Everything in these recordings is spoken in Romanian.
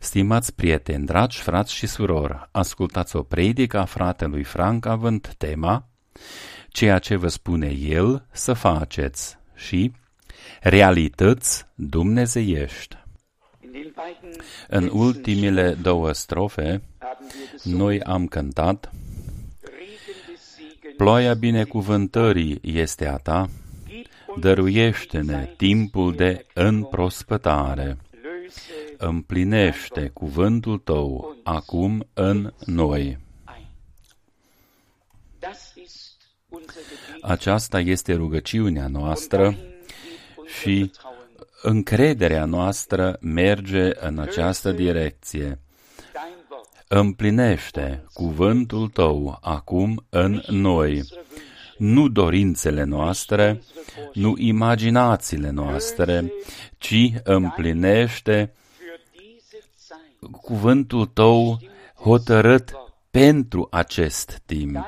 Stimați prieteni, dragi frați și surori, ascultați o predică a fratelui Frank având tema Ceea ce vă spune el să faceți și Realități dumnezeiești. În ultimele două strofe, noi am cântat Ploaia binecuvântării este a ta, dăruiește-ne timpul de înprospătare. Împlinește cuvântul tău acum în noi. Aceasta este rugăciunea noastră și încrederea noastră merge în această direcție. Împlinește cuvântul tău acum în noi. Nu dorințele noastre, nu imaginațiile noastre, ci împlinește cuvântul tău hotărât pentru acest timp.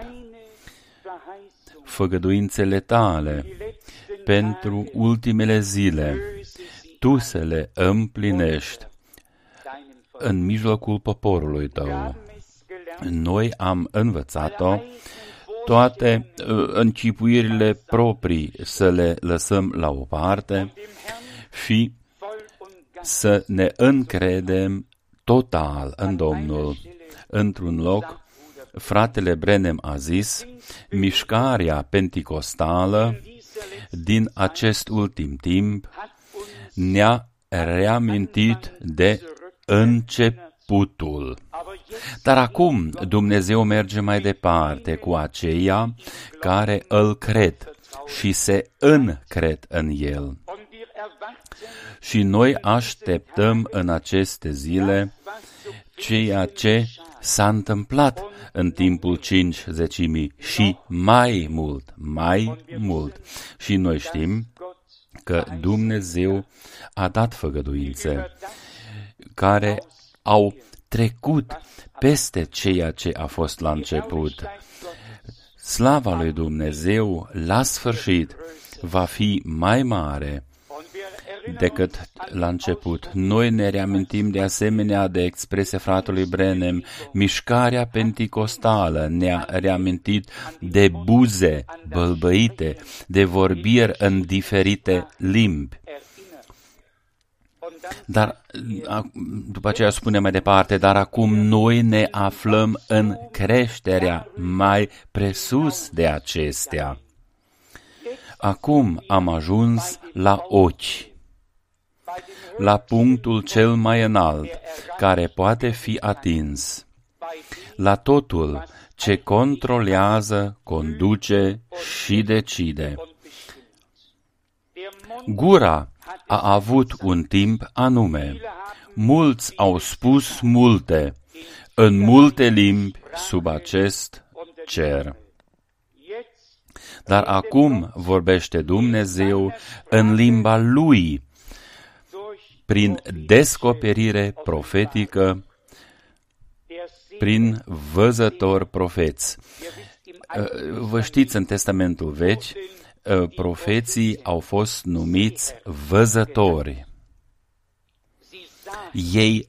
Făgăduințele tale pentru ultimele zile, tu să le împlinești în mijlocul poporului tău. Noi am învățat-o, toate închipuirile proprii să le lăsăm la o parte și să ne încredem total în Domnul. Într-un loc, fratele Branham a zis, mișcarea penticostală din acest ultim timp ne-a reamintit de începutul. Dar acum Dumnezeu merge mai departe cu aceia care îl cred și se încred în El. Și noi așteptăm în aceste zile ceea ce s-a întâmplat în timpul 50.000 și mai mult. Și noi știm că Dumnezeu a dat făgăduințe care au trecut peste ceea ce a fost la început. Slava lui Dumnezeu la sfârșit va fi mai mare decât la început. Noi ne reamintim de asemenea de expresia fratelui Branham, mișcarea penticostală ne-a reamintit de buze bălbăite, de vorbiri în diferite limbi. Dar, după aceea spune mai departe, dar acum noi ne aflăm în creșterea mai presus de acestea. Acum am ajuns la ochi, la punctul cel mai înalt, care poate fi atins, la totul ce controlează, conduce și decide. Gura a avut un timp anume. Mulți au spus multe, în multe limbi sub acest cer. Dar acum vorbește Dumnezeu în limba Lui, prin descoperire profetică, prin văzători profeți. Vă știți, în Testamentul Vechi, profeții au fost numiți văzători. Ei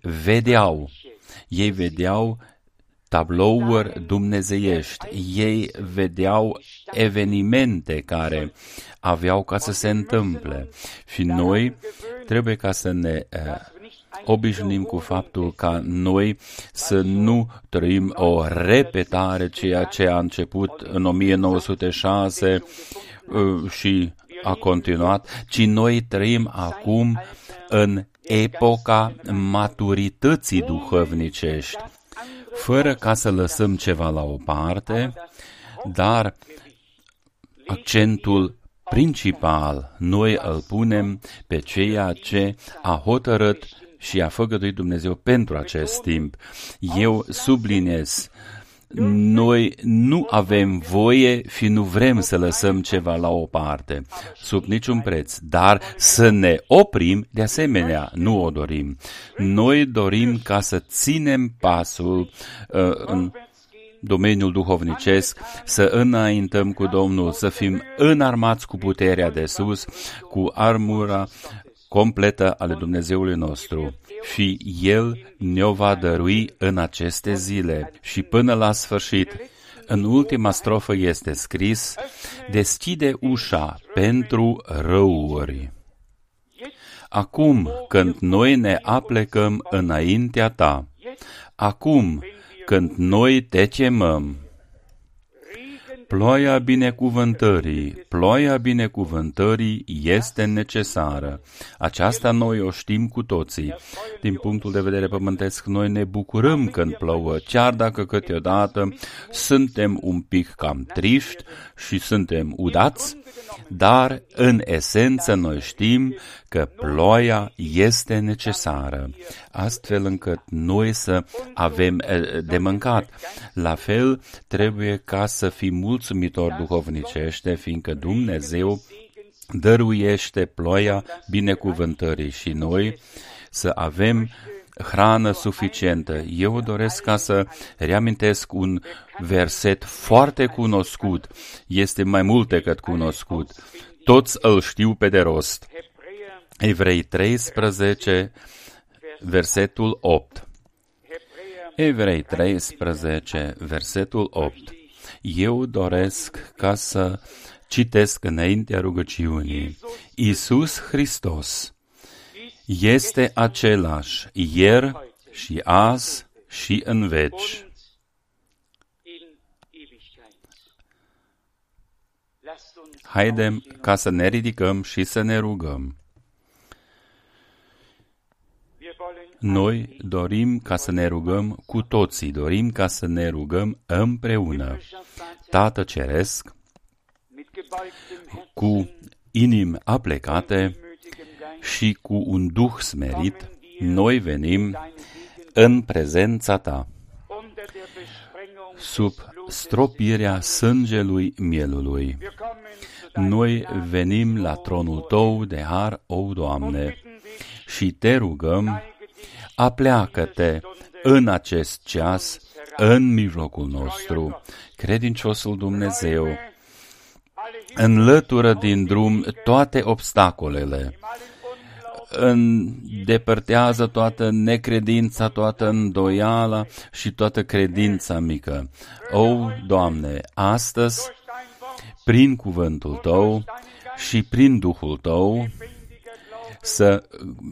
vedeau tablouri dumnezeiești, ei vedeau evenimente care aveau ca să se întâmple. Și noi trebuie ca să ne obișnuim cu faptul ca noi să nu trăim o repetare ceea ce a început în 1906 și a continuat, ci noi trăim acum în epoca maturității duhovnicești, fără ca să lăsăm ceva la o parte, dar accentul principal noi îl punem pe ceea ce a hotărât și a făgăduit Dumnezeu pentru acest timp. Eu subliniez, noi nu avem voie și nu vrem să lăsăm ceva la o parte, sub niciun preț, dar să ne oprim, de asemenea, nu o dorim. Noi dorim ca să ținem pasul în domeniul duhovnicesc, să înaintăm cu Domnul, să fim înarmați cu puterea de sus, cu armura, completă ale Dumnezeului nostru și El ne-o va dărui în aceste zile și până la sfârșit. În ultima strofă este scris: deschide ușa pentru răuri. Acum, când noi ne aplecăm înaintea Ta, acum, când noi Te chemăm, ploaia binecuvântării este necesară. Aceasta noi o știm cu toții. Din punctul de vedere pământesc, noi ne bucurăm când plouă, chiar dacă câteodată suntem un pic cam triști și suntem udați, dar în esență noi știm că ploaia este necesară, astfel încât noi să avem de mâncat. La fel, trebuie ca să fim mulțumitori duhovnicește, fiindcă Dumnezeu dăruiește ploaia binecuvântării și noi să avem hrană suficientă. Eu doresc ca să reamintesc un verset foarte cunoscut. Este mai mult decât cunoscut. Toți îl știu pe de rost. Evrei 13, versetul 8. Evrei 13, versetul 8. Eu doresc ca să citesc înaintea rugăciunii. Iisus Hristos este același ieri și azi și în veci. Haidem ca să ne ridicăm și să ne rugăm. Noi dorim ca să ne rugăm cu toții, dorim ca să ne rugăm împreună. Tată Ceresc, cu inimi aplecate și cu un duh smerit, noi venim în prezența Ta, sub stropirea sângelui mielului. Noi venim la tronul Tău de har, o Doamne, și Te rugăm, apleacă-Te în acest ceas, în mijlocul nostru, credinciosul Dumnezeu, înlătură din drum toate obstacolele, îndepărtează toată necredința, toată îndoiala și toată credința mică. O, Doamne, astăzi, prin cuvântul Tău și prin Duhul Tău, să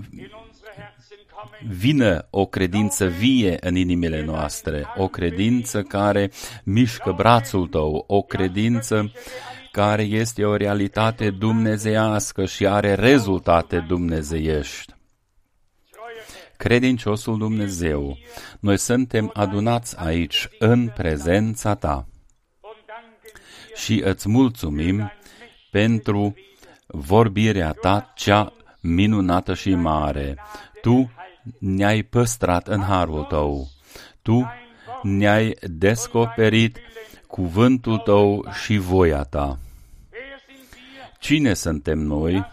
vină o credință vie în inimile noastre, o credință care mișcă brațul Tău, o credință care este o realitate dumnezeiască și are rezultate dumnezeiești. Credinciosul Dumnezeu, noi suntem adunați aici în prezența Ta și îți mulțumim pentru vorbirea Ta cea minunată și mare. Tu ne-ai păstrat în harul Tău. Tu ne-ai descoperit cuvântul Tău și voia Ta. Cine suntem noi,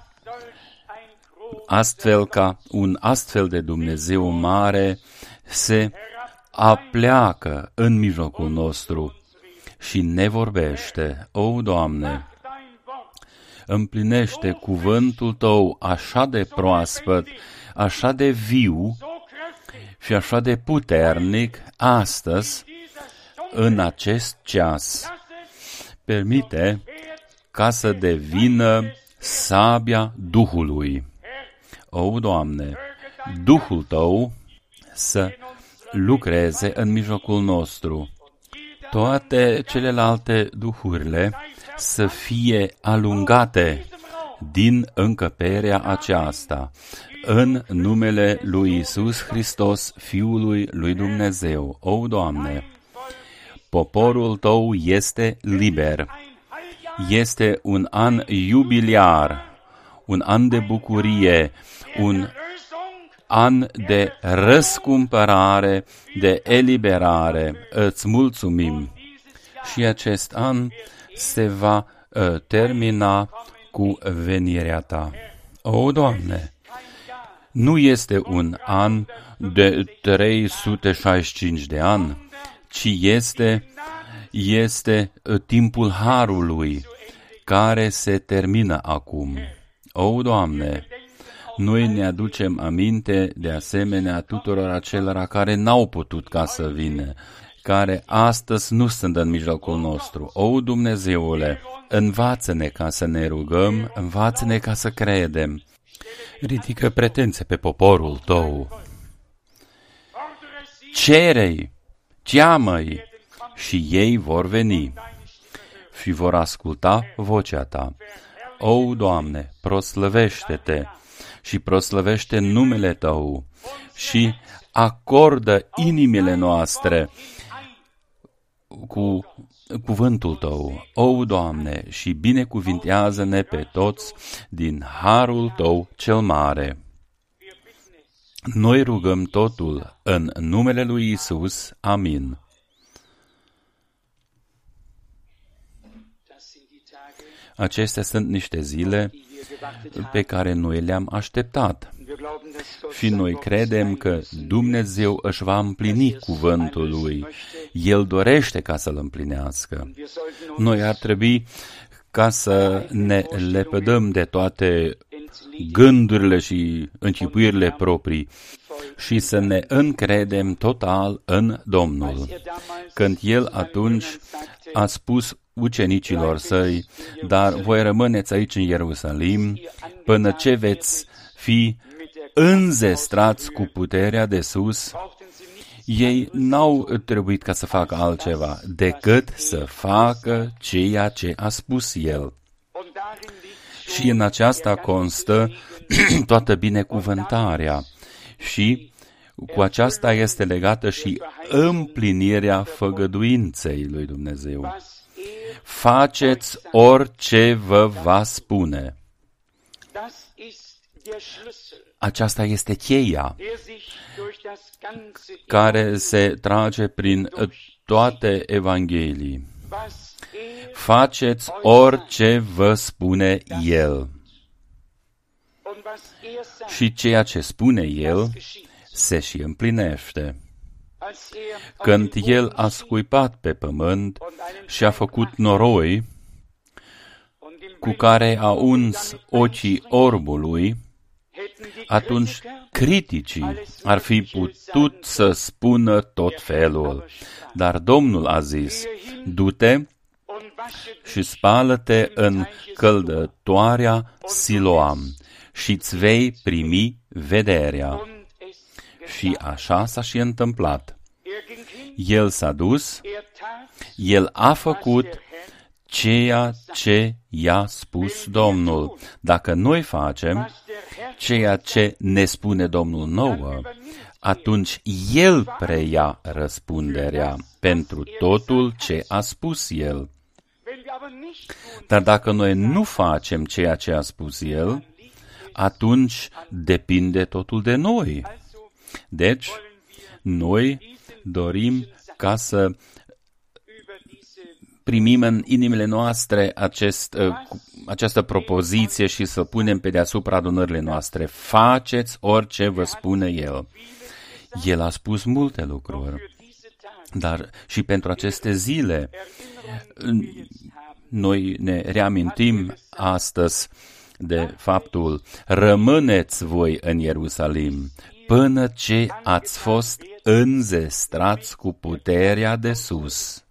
astfel ca un astfel de Dumnezeu mare se apleacă în mijlocul nostru și ne vorbește? O, Doamne, împlinește cuvântul Tău așa de proaspăt, așa de viu și așa de puternic astăzi, în acest ceas. Permite ca să devină sabia Duhului. O, Doamne, Duhul Tău să lucreze în mijlocul nostru. Toate celelalte duhurile să fie alungate din încăperea aceasta, în numele lui Iisus Hristos, Fiului lui Dumnezeu. O, Doamne, poporul Tău este liber. Este un an iubiliar, un an de bucurie, un an de răscumpărare, de eliberare. Îți mulțumim. Și acest an se va termina cu venirea Ta. O, Doamne, nu este un an de 365 de ani, ci este timpul harului care se termină acum. O, Doamne, Noi ne aducem aminte de asemenea tuturor acelora care n-au putut ca să vină, care astăzi nu sunt în mijlocul nostru. O, Dumnezeule, învață-ne ca să ne rugăm, învață-ne ca să credem. Ridică pretențe pe poporul tău. Cere-i, cheamă-i și ei vor veni și vor asculta vocea ta. O, Doamne, proslăvește-te și proslăvește numele Tău și acordă inimile noastre cu cuvântul Tău, o, Doamne, și binecuvintează-ne pe toți din harul Tău cel mare. Noi rugăm totul în numele lui Isus. Amin. Acestea sunt niște zile pe care noi le-am așteptat. Și noi credem că Dumnezeu își va împlini cuvântul Lui. El dorește ca să-L împlinească. Noi ar trebui ca să ne lepădăm de toate gândurile și închipuirile proprii și să ne încredem total în Domnul. Când El atunci a spus ucenicilor săi, dar voi rămâneți aici în Ierusalim până ce veți fi înzestrați cu puterea de sus, ei n-au trebuit ca să facă altceva decât să facă ceea ce a spus El. Și în aceasta constă toată binecuvântarea și cu aceasta este legată și împlinirea făgăduinței lui Dumnezeu. Faceți orice vă va spune. Aceasta este cheia care se trage prin toate Evanghelii. Faceți orice vă spune El. Și ceea ce spune El se și împlinește. Când El a scuipat pe pământ și a făcut noroi cu care a uns ochii orbului, atunci criticii ar fi putut să spună tot felul. Dar Domnul a zis, du-te și spală-te în căldătoarea Siloam și-ți vei primi vederea. Și așa s-a și întâmplat. El s-a dus, El a făcut ceea ce i-a spus Domnul. Dacă noi facem ceea ce ne spune Domnul nouă, atunci El preia răspunderea pentru totul ce a spus El. Dar dacă noi nu facem ceea ce a spus El, atunci depinde totul de noi. Deci, noi dorim ca să primim în inimile noastre această propoziție și să punem pe deasupra adunările noastre. Faceți orice vă spune El. El a spus multe lucruri, dar și pentru aceste zile noi ne reamintim astăzi de faptul, rămâneți voi în Ierusalim până ce ați fost înzestrați cu puterea de sus.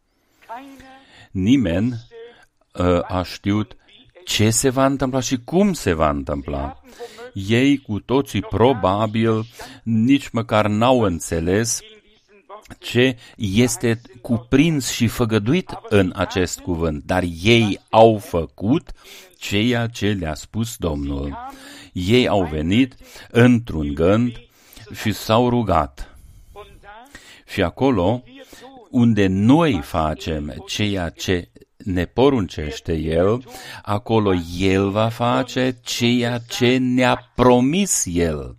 Nimeni a știut ce se va întâmpla și cum se va întâmpla. Ei cu toții probabil nici măcar n-au înțeles ce este cuprins și făgăduit în acest cuvânt, dar ei au făcut ceea ce le-a spus Domnul. Ei au venit într-un gând și s-au rugat. Și acolo unde noi facem ceea ce ne poruncește El, acolo El va face ceea ce ne-a promis El.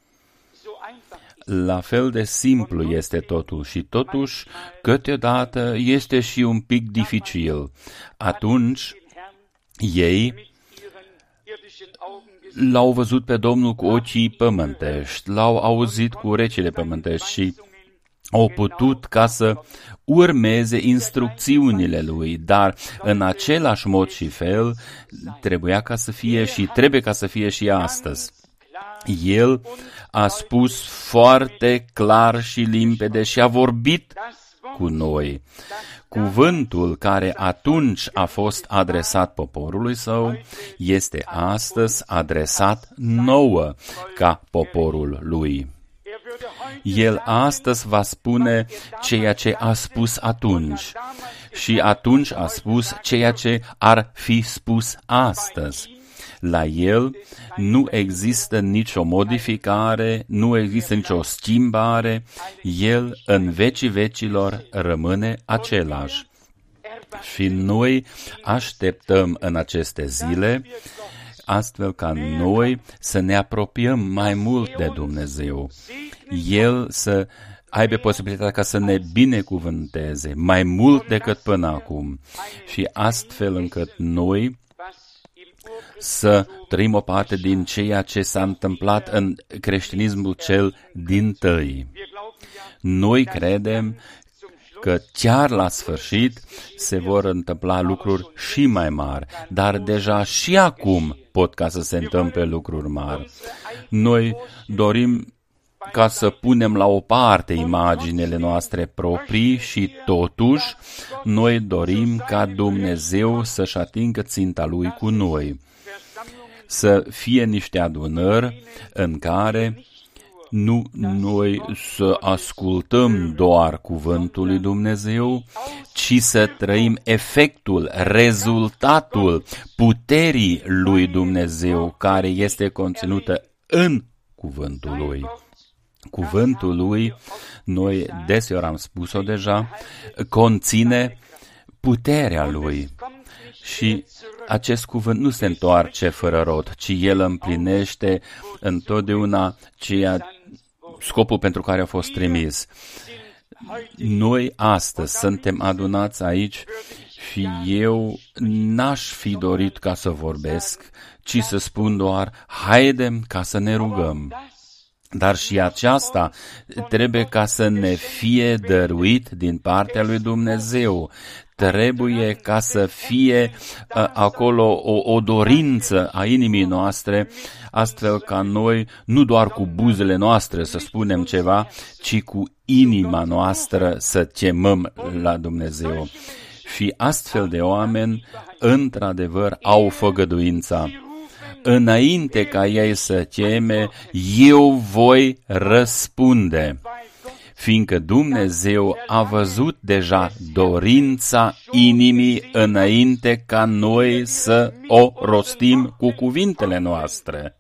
La fel de simplu este totul și totuși câteodată este și un pic dificil. Atunci ei l-au văzut pe Domnul cu ochii pământești, l-au auzit cu urechile pământești și au putut ca să urmeze instrucțiunile Lui, dar în același mod și fel trebuia ca să fie și trebuie ca să fie și astăzi. El a spus foarte clar și limpede și a vorbit cu noi. Cuvântul care atunci a fost adresat poporului său este astăzi adresat nouă ca poporul lui. El astăzi va spune ceea ce a spus atunci și atunci a spus ceea ce ar fi spus astăzi. La el nu există nicio modificare, nu există nicio schimbare, el în vecii vecilor rămâne același. Și noi așteptăm în aceste zile, astfel ca noi să ne apropiem mai mult de Dumnezeu. El să aibă posibilitatea ca să ne binecuvânteze mai mult decât până acum și astfel încât noi să trăim o parte din ceea ce s-a întâmplat în creștinismul cel dintâi. Noi credem că chiar la sfârșit se vor întâmpla lucruri și mai mari, dar deja și acum pot ca să se întâmple lucruri mari. Noi dorim ca să punem la o parte imaginele noastre proprii și totuși noi dorim ca Dumnezeu să-și atingă ținta Lui cu noi. Să fie niște adunări în care nu noi să ascultăm doar cuvântul lui Dumnezeu, ci să trăim efectul, rezultatul puterii lui Dumnezeu care este conținută în cuvântul lui. Cuvântul lui, noi deseori am spus-o deja, conține puterea lui. Și acest cuvânt nu se întoarce fără rod, ci el împlinește întotdeauna scopul pentru care a fost trimis. Noi astăzi suntem adunați aici și eu n-aș fi dorit ca să vorbesc, ci să spun doar, haidem ca să ne rugăm. Dar și aceasta trebuie ca să ne fie dăruit din partea lui Dumnezeu. Trebuie ca să fie acolo o dorință a inimii noastre, astfel ca noi, nu doar cu buzele noastre să spunem ceva, ci cu inima noastră să chemăm la Dumnezeu. Și astfel de oameni, într-adevăr, au făgăduința. Înainte ca ei să cheme, eu voi răspunde. Fiindcă Dumnezeu a văzut deja dorința inimii înainte ca noi să o rostim cu cuvintele noastre.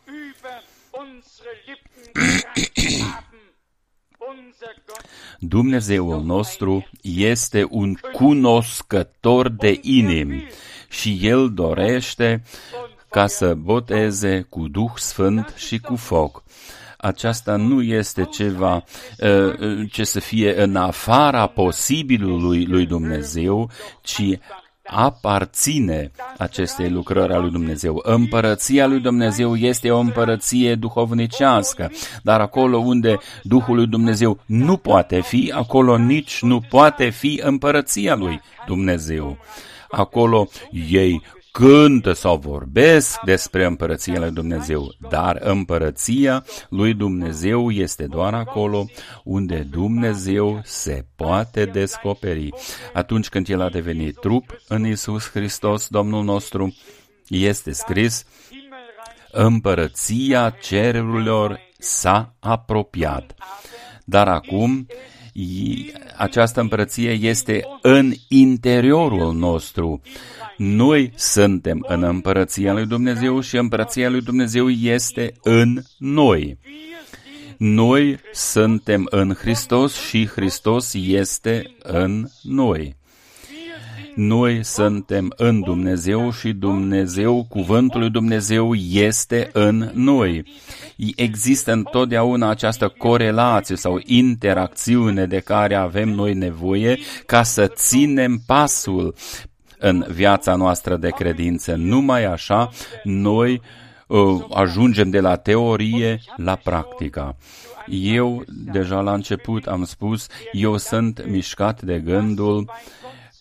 Dumnezeul nostru este un cunoscător de inimi și El dorește ca să boteze cu Duh Sfânt și cu foc. Aceasta nu este ceva ce să fie în afara posibilului lui Dumnezeu, ci aparține acestei lucrări a lui Dumnezeu. Împărăția lui Dumnezeu este o împărăție duhovnicească, dar acolo unde Duhul lui Dumnezeu nu poate fi, acolo nici nu poate fi împărăția lui Dumnezeu. Acolo ei cântă sau vorbesc despre împărăția lui Dumnezeu, dar împărăția lui Dumnezeu este doar acolo unde Dumnezeu se poate descoperi. Atunci când El a devenit trup în Iisus Hristos, Domnul nostru, este scris, împărăția cerurilor s-a apropiat. Dar acum această împărăție este în interiorul nostru. Noi suntem în împărăția lui Dumnezeu și împărăția lui Dumnezeu este în noi. Noi suntem în Hristos și Hristos este în noi. Noi suntem în Dumnezeu și Dumnezeu, cuvântul lui Dumnezeu este în noi. Există întotdeauna această corelație sau interacțiune de care avem noi nevoie ca să ținem pasul în viața noastră de credință. Numai așa noi ajungem de la teorie la practica. Eu, deja la început am spus, eu sunt mișcat de gândul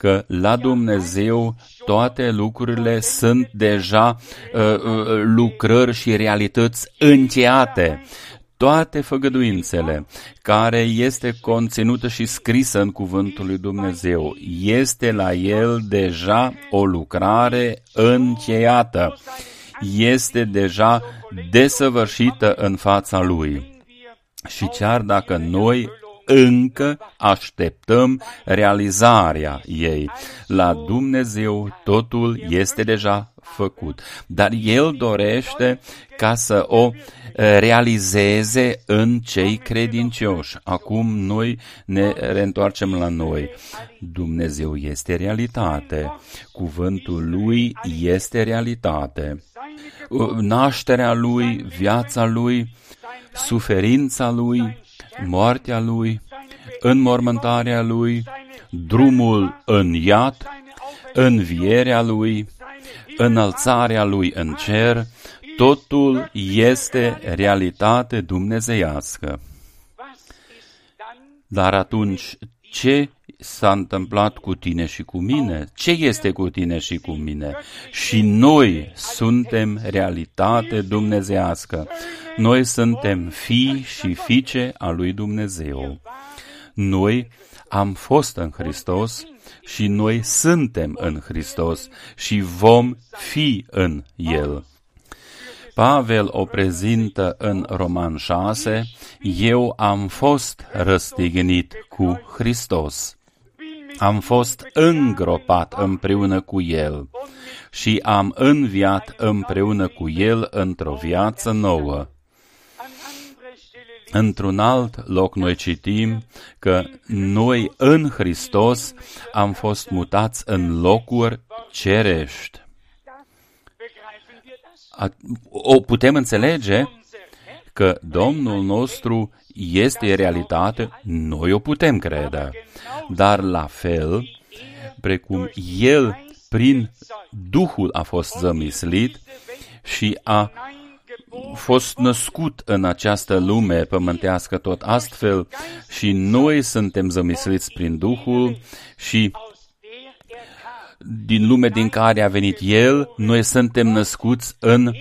că la Dumnezeu toate lucrurile sunt deja lucrări și realități încheiate. Toate făgăduințele care este conținută și scrisă în cuvântul lui Dumnezeu, este la el deja o lucrare încheiată. Este deja desăvârșită în fața lui. Și chiar dacă noi încă așteptăm realizarea ei, la Dumnezeu totul este deja făcut. Dar El dorește ca să o realizeze în cei credincioși. Acum noi ne reîntoarcem la noi. Dumnezeu este realitate. Cuvântul Lui este realitate. Nașterea Lui, viața Lui, suferința Lui, moartea Lui, înmormântarea Lui, drumul în iad, învierea Lui, înălțarea Lui în cer, totul este realitate dumnezeiască. Dar atunci, ce s-a întâmplat cu tine și cu mine? Ce este cu tine și cu mine? Și noi suntem realitate dumnezeiască. Noi suntem fii și fiice a lui Dumnezeu. Noi am fost în Hristos și noi suntem în Hristos și vom fi în El. Pavel o prezintă în Roman 6, eu am fost răstignit cu Hristos. Am fost îngropat împreună cu El și am înviat împreună cu El într-o viață nouă. Într-un alt loc noi citim că noi în Hristos am fost mutați în locuri cerești. O putem înțelege că Domnul nostru este realitate, noi o putem crede, dar la fel, precum El prin Duhul a fost zămislit și a fost născut în această lume pământească tot astfel și noi suntem zămisliți prin Duhul și din lume din care a venit El, noi suntem născuți în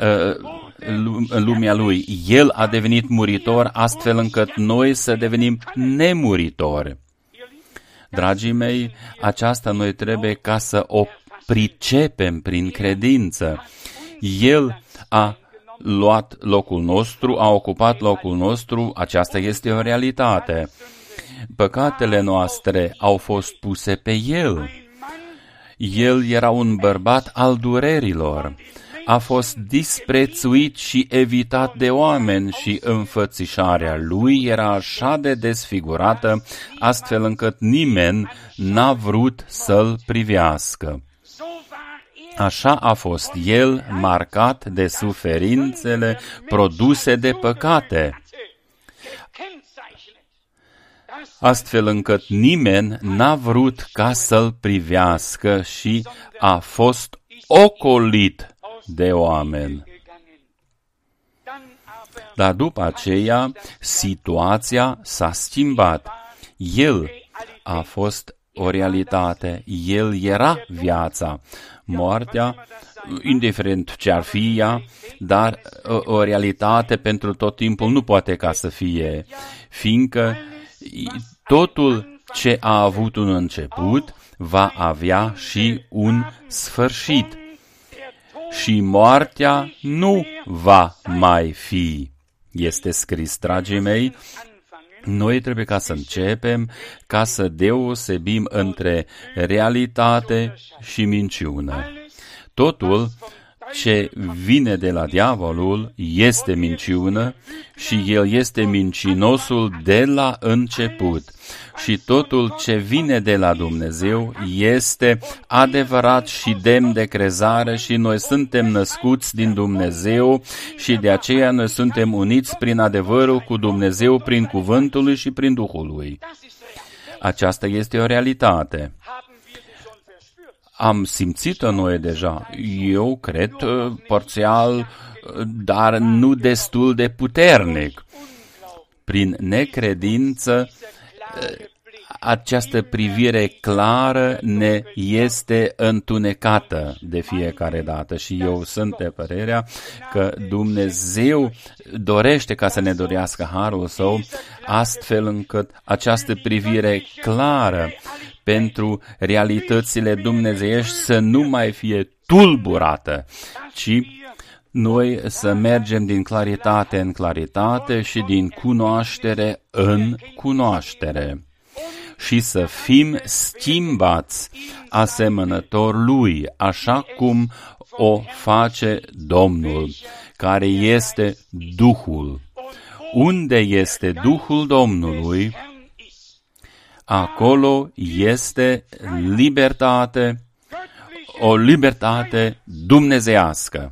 lumea Lui. El a devenit muritor astfel încât noi să devenim nemuritori. Dragii mei, aceasta noi trebuie ca să o pricepem prin credință. El a luat locul nostru, a ocupat locul nostru, aceasta este o realitate. Păcatele noastre au fost puse pe El. El era un bărbat al durerilor. A fost disprețuit și evitat de oameni și înfățișarea lui era așa de desfigurată, astfel încât nimeni n-a vrut să-l privească. Așa a fost el marcat de suferințele produse de păcate, astfel încât nimeni n-a vrut ca să-l privească și a fost ocolit de oameni. Dar după aceea, situația s-a schimbat. El a fost o realitate. El era viața. Moartea, indiferent ce ar fi ea, dar o realitate pentru tot timpul nu poate ca să fie, fiindcă totul ce a avut un început va avea și un sfârșit. Și moartea nu va mai fi. Este scris, dragii mei, noi trebuie ca să începem, ca să deosebim între realitate și minciună. Totul ce vine de la diavolul este minciună și el este mincinosul de la început. Și totul ce vine de la Dumnezeu este adevărat și demn de crezare și noi suntem născuți din Dumnezeu și de aceea noi suntem uniți prin adevărul cu Dumnezeu, prin cuvântul lui și prin Duhul lui. Aceasta este o realitate. Am simțit-o noi deja. Eu cred parțial, dar nu destul de puternic. Prin necredință, această privire clară ne este întunecată de fiecare dată și eu sunt de părerea că Dumnezeu dorește ca să ne dorească harul Său, astfel încât această privire clară pentru realitățile dumnezeiești să nu mai fie tulburată, ci noi să mergem din claritate în claritate și din cunoaștere în cunoaștere și să fim schimbați asemănător Lui, așa cum o face Domnul, care este Duhul. Unde este Duhul Domnului, acolo este libertate, o libertate dumnezeiască.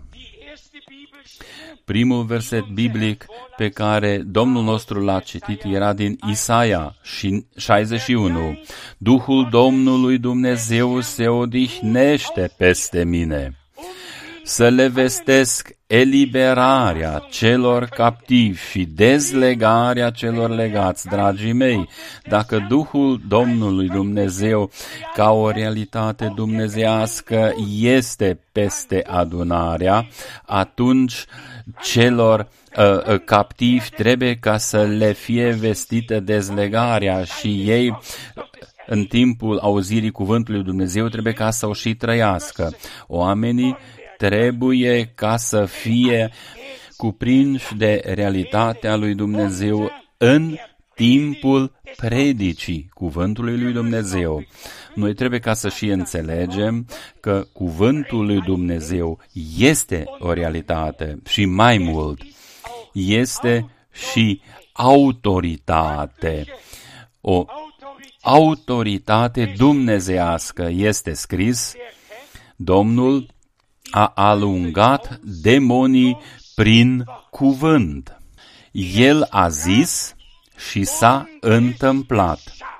Primul verset biblic pe care Domnul nostru l-a citit era din Isaia 61. Duhul Domnului Dumnezeu se odihnește peste mine, să le vestesc eliberarea celor captivi și dezlegarea celor legați. Dragii mei, dacă Duhul Domnului Dumnezeu ca o realitate dumnezeiască este peste adunarea, atunci celor captivi trebuie ca să le fie vestită dezlegarea și ei în timpul auzirii cuvântului Dumnezeu trebuie ca să o și trăiască. Oamenii trebuie ca să fie cuprinși de realitatea lui Dumnezeu în timpul predicii cuvântului lui Dumnezeu. Noi trebuie ca să și înțelegem că cuvântul lui Dumnezeu este o realitate și mai mult, este și autoritate. O autoritate dumnezeiască este scris, Domnul a alungat demonii prin cuvânt. El a zis și s-a întâmplat.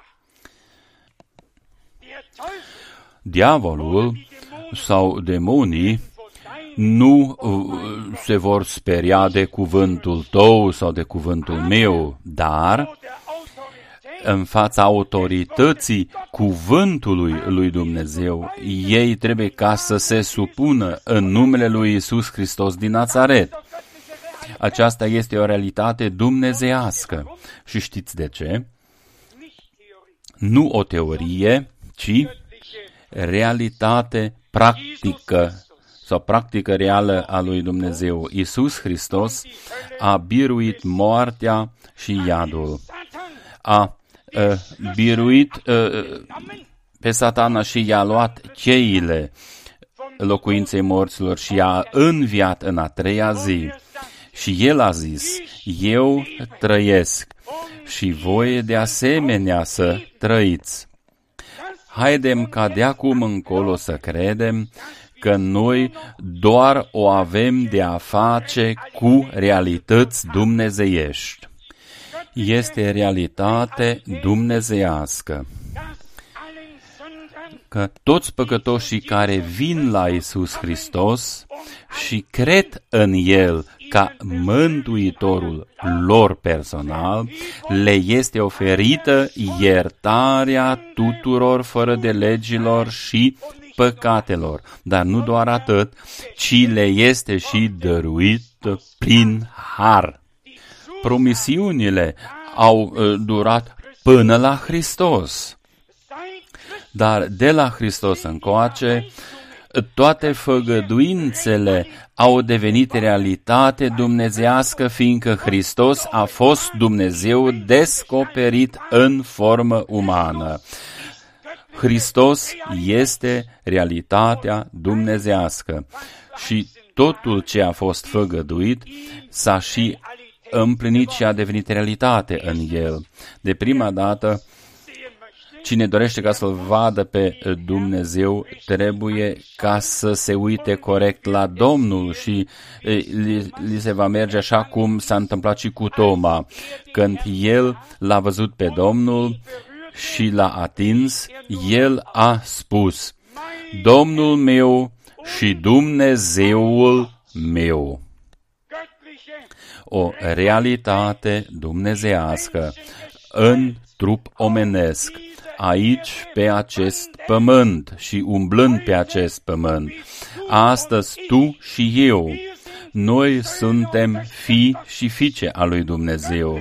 Diavolul sau demonii nu se vor speria de cuvântul tău sau de cuvântul meu, dar în fața autorității cuvântului lui Dumnezeu, ei trebuie ca să se supună în numele lui Iisus Hristos din Nazaret. Aceasta este o realitate dumnezeiască. Și știți de ce? Nu o teorie, ci realitate practică sau practică reală a lui Dumnezeu. Iisus Hristos a biruit moartea și iadul. A biruit pe Satana și i-a luat cheile locuinței morților și i-a înviat în a treia zi. Și El a zis, eu trăiesc și voi de asemenea să trăiți. Haidem ca de acum încolo să credem că noi doar o avem de a face cu realități dumnezeiești. Este realitate dumnezeiască. Că toți păcătoșii care vin la Iisus Hristos și cred în El ca mântuitorul lor personal, le este oferită iertarea tuturor fără de legilor și păcatelor. Dar nu doar atât, ci le este și dăruit prin har. Promisiunile au durat până la Hristos. Dar de la Hristos încoace, toate făgăduințele au devenit realitate dumnezeiască, fiindcă Hristos a fost Dumnezeu descoperit în formă umană. Hristos este realitatea dumnezeiască și totul ce a fost făgăduit s-a și împlinit și a devenit realitate în El. De prima dată, cine dorește ca să-L vadă pe Dumnezeu, trebuie ca să se uite corect la Domnul și li se va merge așa cum s-a întâmplat și cu Toma. Când el l-a văzut pe Domnul și l-a atins, el a spus, Domnul meu și Dumnezeul meu. O realitate dumnezeiască în trup omenesc. aici pe acest pământ și umblând pe acest pământ. Astăzi tu și eu, noi suntem fii și fiice a lui Dumnezeu.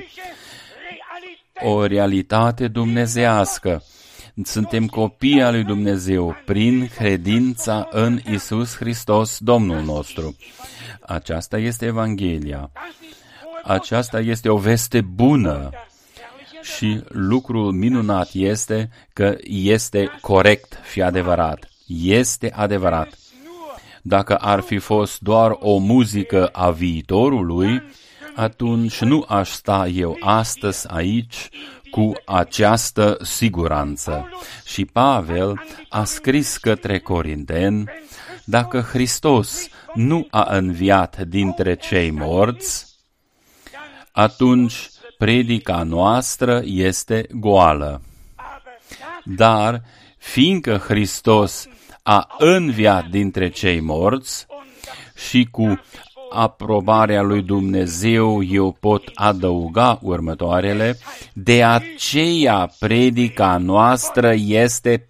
O realitate dumnezeiască. Suntem copii al lui Dumnezeu prin credința în Iisus Hristos, Domnul nostru. Aceasta este Evanghelia. Aceasta este o veste bună. Și lucrul minunat este că este corect și adevărat. Este adevărat. Dacă ar fi fost doar o muzică a viitorului, atunci nu aș sta eu astăzi aici cu această siguranță. Și Pavel a scris către Corinteni, dacă Hristos nu a înviat dintre cei morți, atunci predica noastră este goală. Dar, fiindcă Hristos a înviat dintre cei morți și cu aprobarea lui Dumnezeu eu pot adăuga următoarele, de aceea predica noastră este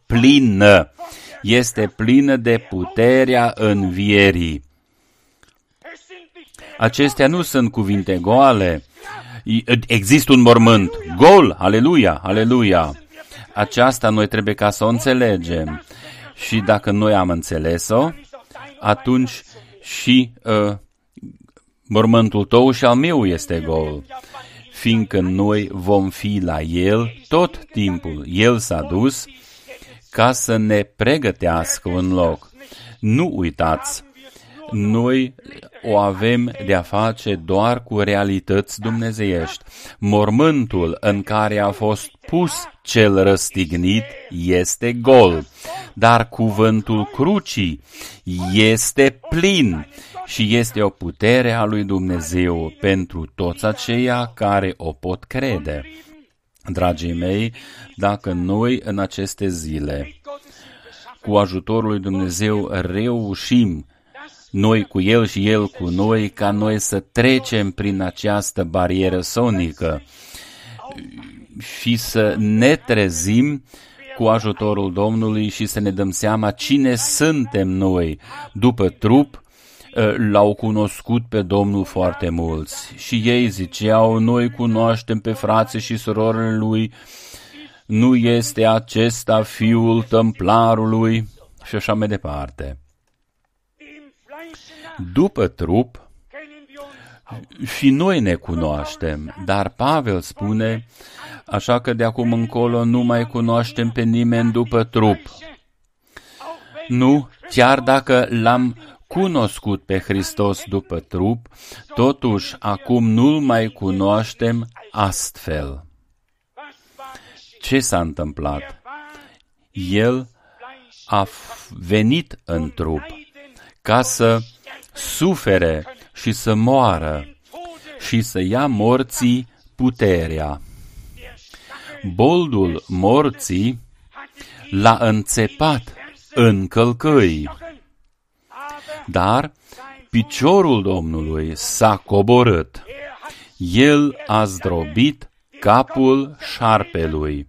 plină de puterea învierii. Acestea nu sunt cuvinte goale. Există un mormânt gol, aleluia, aleluia. Aceasta noi trebuie ca să o înțelegem. Și dacă noi am înțeles-o, atunci și mormântul tău și al meu este gol. Fiindcă noi vom fi la El tot timpul. El s-a dus ca să ne pregătească un loc. Nu uitați, noi o avem de-a face doar cu realități dumnezeiești. Mormântul în care a fost pus cel răstignit este gol, dar cuvântul crucii este plin și este o putere a lui Dumnezeu pentru toți aceia care o pot crede. Dragii mei, dacă noi în aceste zile, cu ajutorul lui Dumnezeu, reușim noi cu El și El cu noi, ca noi să trecem prin această barieră sonică și să ne trezim cu ajutorul Domnului și să ne dăm seama cine suntem noi. După trup, l-au cunoscut pe Domnul foarte mulți și ei ziceau, noi cunoaștem pe frații și surorile Lui, nu este acesta Fiul Tâmplarului și așa mai departe. După trup, și noi ne cunoaștem, dar Pavel spune, așa că de acum încolo nu mai cunoaștem pe nimeni după trup. Nu, chiar dacă l-am cunoscut pe Hristos după trup, totuși acum nu-l mai cunoaștem astfel. Ce s-a întâmplat? El a venit în trup ca să sufere și să moară și să ia morții puterea. Boldul morții l-a înțepat în călcăi, dar piciorul Domnului s-a coborât. El a zdrobit capul șarpelui.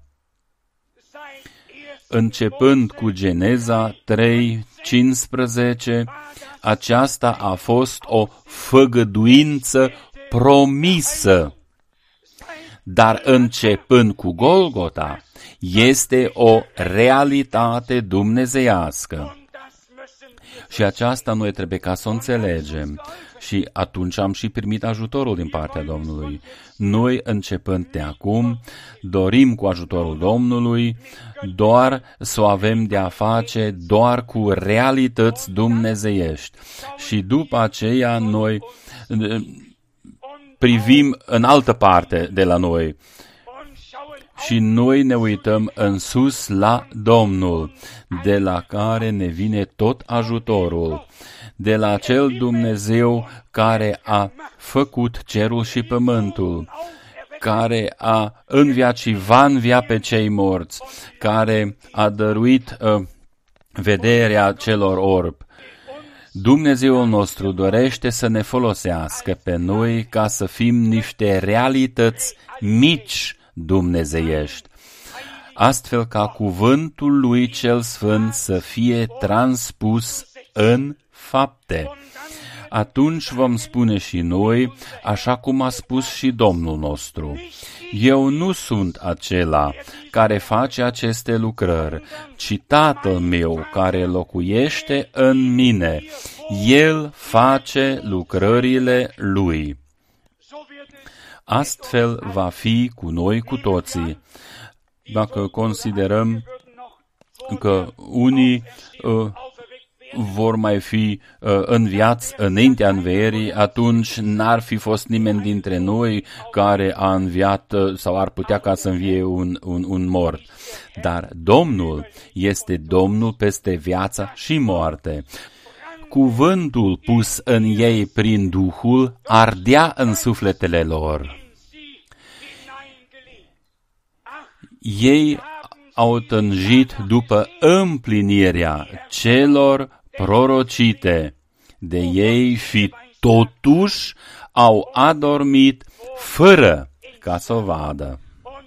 Începând cu Geneza 3:15, aceasta a fost o făgăduință promisă. Dar începând cu Golgota, este o realitate dumnezeiască. Și aceasta noi trebuie ca să o înțelegem. Și atunci am și primit ajutorul din partea Domnului. Noi, începând de acum, dorim cu ajutorul Domnului doar să o avem de a face doar cu realități dumnezeiești. Și după aceea noi privim în altă parte de la noi. Și noi ne uităm în sus la Domnul, de la care ne vine tot ajutorul, de la acel Dumnezeu care a făcut cerul și pământul, care a înviat și va învia pe cei morți, care a dăruit vederea celor orbi. Dumnezeul nostru dorește să ne folosească pe noi ca să fim niște realități mici dumnezeiești. astfel ca cuvântul lui cel sfânt să fie transpus în fapte. Atunci vom spune și noi, așa cum a spus și Domnul nostru: eu nu sunt acela care face aceste lucrări, ci Tatăl meu care locuiește în mine. El face lucrările lui. Astfel va fi cu noi cu toții. Dacă considerăm că unii vor mai fi înviați înaintea învierii, atunci n-ar fi fost nimeni dintre noi care a înviat sau ar putea ca să învie un mort. Dar Domnul este Domnul peste viața și moarte. Cuvântul pus în ei prin Duhul ardea în sufletele lor. Ei au tânjit după împlinirea celor prorocite de ei și totuși au adormit fără ca să o vadă.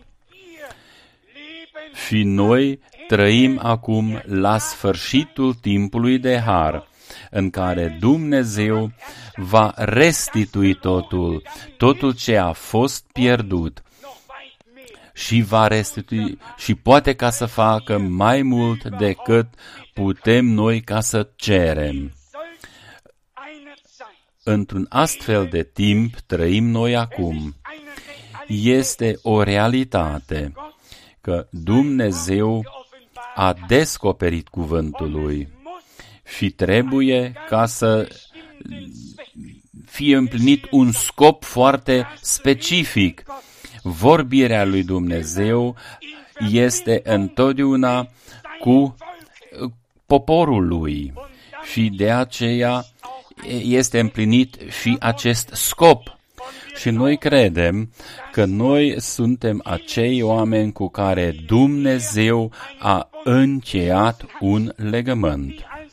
Și noi trăim acum la sfârșitul timpului de har, în care Dumnezeu va restitui totul ce a fost pierdut, și va restitui și poate ca să facă mai mult decât putem noi ca să cerem. Într-un astfel de timp trăim noi acum. Este o realitate că Dumnezeu a descoperit cuvântul lui și trebuie ca să fie împlinit un scop foarte specific. Vorbirea lui Dumnezeu este întotdeauna cu poporul lui și de aceea este împlinit și acest scop. Și noi credem că noi suntem acei oameni cu care Dumnezeu a încheiat un legământ.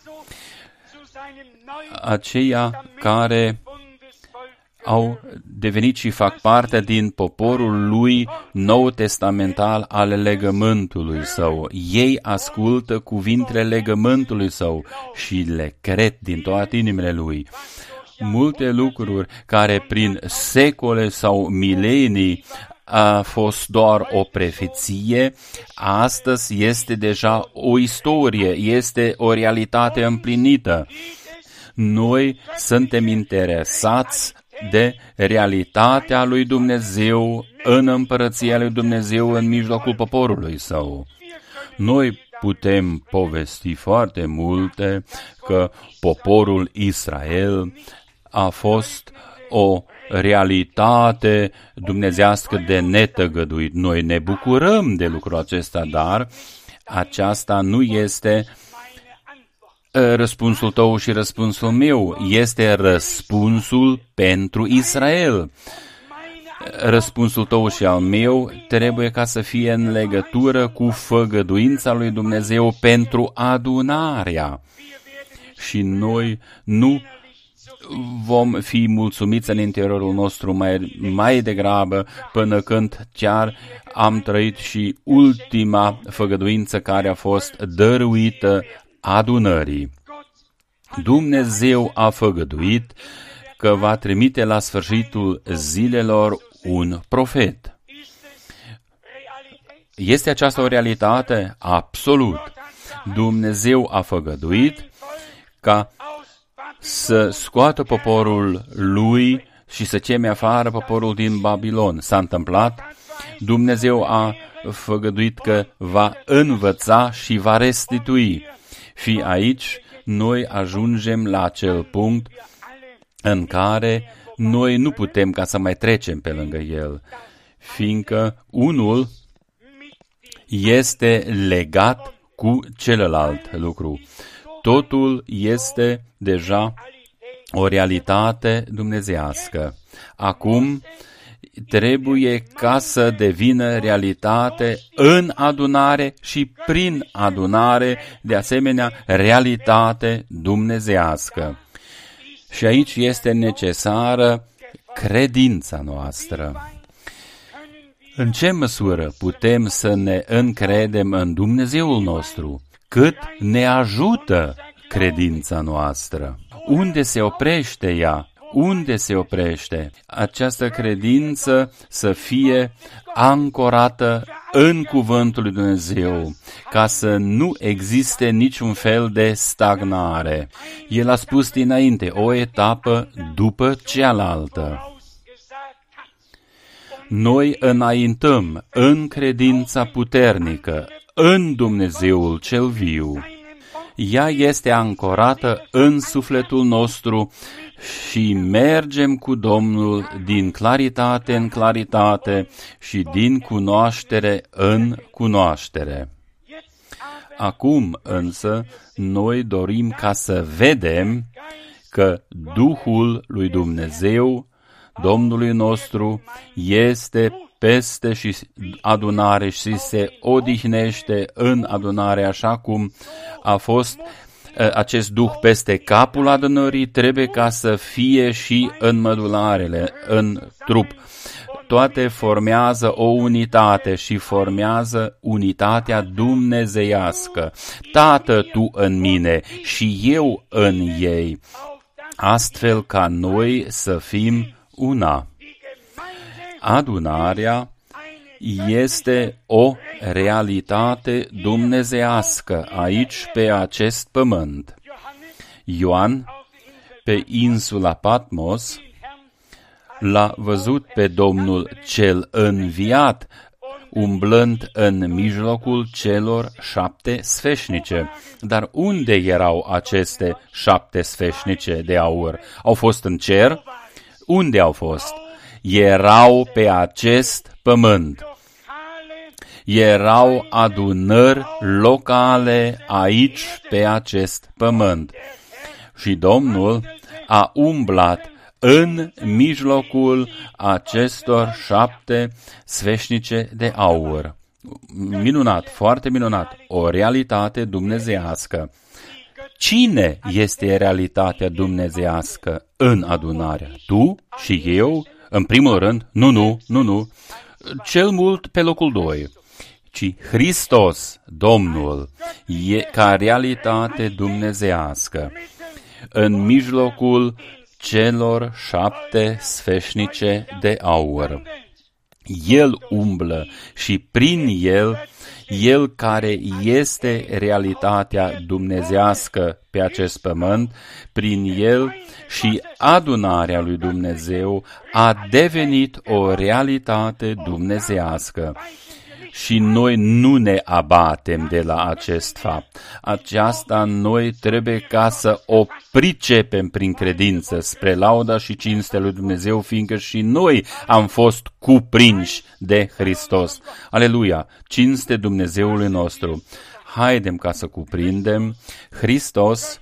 Aceia care au devenit și fac parte din poporul lui nou testamental al legământului său. Ei ascultă cuvintele legământului său și le cred din toate inimile lui. Multe lucruri care prin secole sau milenii a fost doar o profeție, astăzi este deja o istorie, este o realitate împlinită. Noi suntem interesați de realitatea lui Dumnezeu în împărăția lui Dumnezeu în mijlocul poporului său. Noi putem povesti foarte multe că poporul Israel a fost o realitate dumnezească de netăgăduit. Noi ne bucurăm de lucrul acesta, dar aceasta nu este răspunsul tău și răspunsul meu, este răspunsul pentru Israel. Răspunsul tău și al meu trebuie ca să fie în legătură cu făgăduința lui Dumnezeu pentru adunarea. Și noi nu vom fi mulțumiți în interiorul nostru mai degrabă până când chiar am trăit și ultima făgăduință care a fost dăruită adunării. Dumnezeu a făgăduit că va trimite la sfârșitul zilelor un profet. Este aceasta o realitate? Absolut. Dumnezeu a făgăduit ca să scoată poporul lui și să cheme afară poporul din Babilon. S-a întâmplat? Dumnezeu a făgăduit că va învăța și va restitui. Și aici noi ajungem la acel punct în care noi nu putem ca să mai trecem pe lângă el, fiindcă unul este legat cu celălalt lucru. Totul este deja o realitate dumnezeiască. Acum trebuie ca să devină realitate în adunare și prin adunare, de asemenea, realitate dumnezeiască. Și aici este necesară credința noastră. În ce măsură putem să ne încredem în Dumnezeul nostru? Cât ne ajută credința noastră? Unde se oprește ea? Unde se oprește? Această credință să fie ancorată în Cuvântul lui Dumnezeu, ca să nu existe niciun fel de stagnare. El a spus dinainte, o etapă după cealaltă. Noi înaintăm în credința puternică, în Dumnezeul cel viu. Ea este ancorată în sufletul nostru și mergem cu Domnul din claritate în claritate și din cunoaștere în cunoaștere. Acum însă noi dorim ca să vedem că Duhul lui Dumnezeu, Domnului nostru, este peste și adunare și se odihnește în adunare, așa cum a fost acest Duh peste capul adunării, trebuie ca să fie și în mădularele, în trup. Toate formează o unitate și formează unitatea dumnezeiască. Tată, Tu în mine și eu în ei, astfel ca noi să fim una. Adunarea este o realitate dumnezeiască aici pe acest pământ. Ioan, pe insula Patmos, l-a văzut pe Domnul cel înviat, umblând în mijlocul celor 7 sfeșnice. Dar unde erau aceste 7 sfeșnice de aur? Au fost în cer? Unde au fost? Erau pe acest pământ. Erau adunări locale aici pe acest pământ. Și Domnul a umblat în mijlocul acestor 7 sfeșnice de aur. Minunat, foarte minunat, o realitate dumnezeiască. Cine este realitatea dumnezeiască în adunare? Tu și eu? În primul rând? Nu. Cel mult pe locul 2. Ci Hristos, Domnul, e ca realitate dumnezeiască. În mijlocul celor 7 sfeșnice de aur. El umblă și prin El care este realitatea dumnezeiască pe acest pământ, prin El și adunarea lui Dumnezeu a devenit o realitate dumnezeiască. Și noi nu ne abatem de la acest fapt. Aceasta noi trebuie ca să o pricepem prin credință spre lauda și cinstea lui Dumnezeu, fiindcă și noi am fost cuprinși de Hristos. Aleluia! Cinste Dumnezeului nostru! Haidem ca să cuprindem Hristos,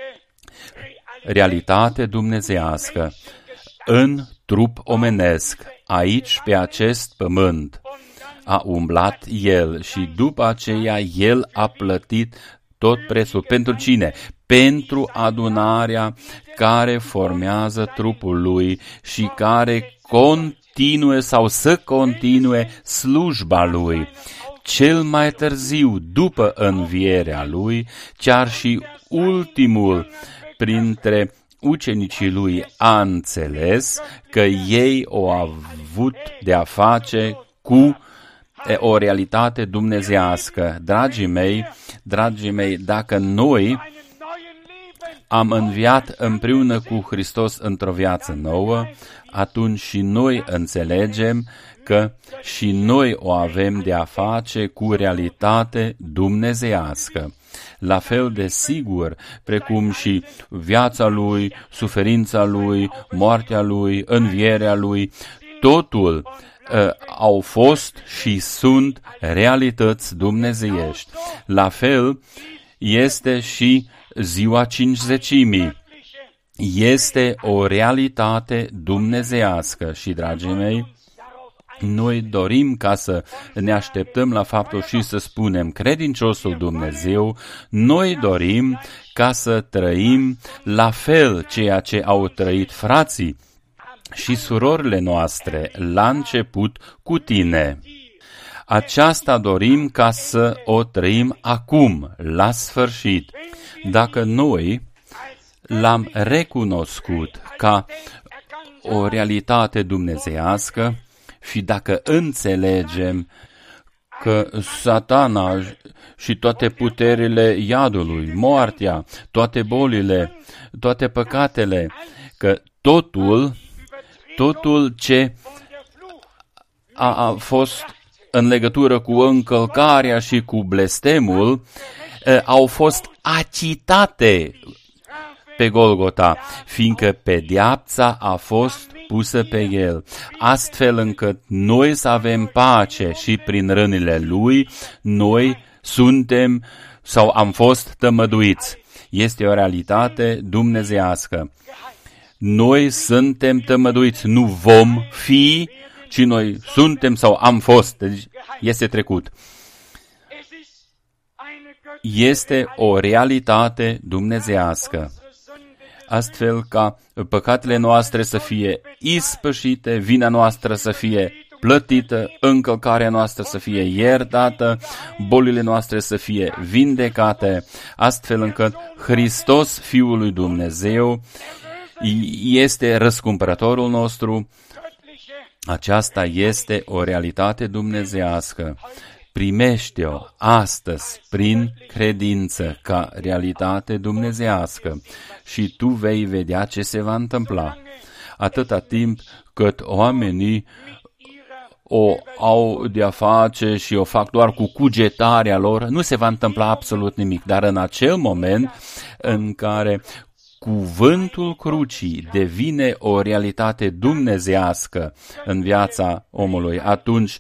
realitate dumnezeiască, în trup omenesc, aici pe acest pământ. A umblat El și după aceea El a plătit tot prețul. Pentru cine? Pentru adunarea care formează trupul Lui și care continue sau să continue slujba Lui. Cel mai târziu, după învierea Lui, chiar și ultimul printre ucenicii Lui a înțeles că ei au avut de-a face cu o realitate dumnezeiască. Dragii mei, dacă noi am înviat împreună cu Hristos într-o viață nouă, atunci și noi înțelegem că și noi o avem de a face cu realitate dumnezeiască. La fel de sigur, precum și viața Lui, suferința Lui, moartea Lui, învierea Lui, totul au fost și sunt realități dumnezeiești. La fel este și ziua Cincizecimii. Este o realitate dumnezeiască și, dragii mei, noi dorim ca să ne așteptăm la faptul și să spunem credinciosul Dumnezeu, noi dorim ca să trăim la fel ceea ce au trăit frații și surorile noastre la început cu tine. Aceasta dorim ca să o trăim acum, la sfârșit. Dacă noi l-am recunoscut ca o realitate dumnezeiască și dacă înțelegem că Satana și toate puterile iadului, moartea, toate bolile, toate păcatele, că totul ce a fost în legătură cu încălcarea și cu blestemul, au fost acitate pe Golgota, fiindcă pedeapsa a fost pusă pe el, astfel încât noi să avem pace și prin rănile lui noi suntem sau am fost tămăduiți. Este o realitate dumnezeiască. Noi suntem tămăduiți, nu vom fi, ci noi suntem sau am fost. Deci este trecut. Este o realitate dumnezeiască, astfel ca păcatele noastre să fie ispășite, vina noastră să fie plătită, încălcarea noastră să fie iertată, bolile noastre să fie vindecate, astfel încât Hristos, Fiul lui Dumnezeu, este răscumpărătorul nostru. Aceasta este o realitate dumnezeiască. Primește-o astăzi prin credință ca realitate dumnezeiască și tu vei vedea ce se va întâmpla. Atâta timp cât oamenii o au de-a face și o fac doar cu cugetarea lor, nu se va întâmpla absolut nimic. Dar în acel moment în care cuvântul crucii devine o realitate dumnezeiască în viața omului, atunci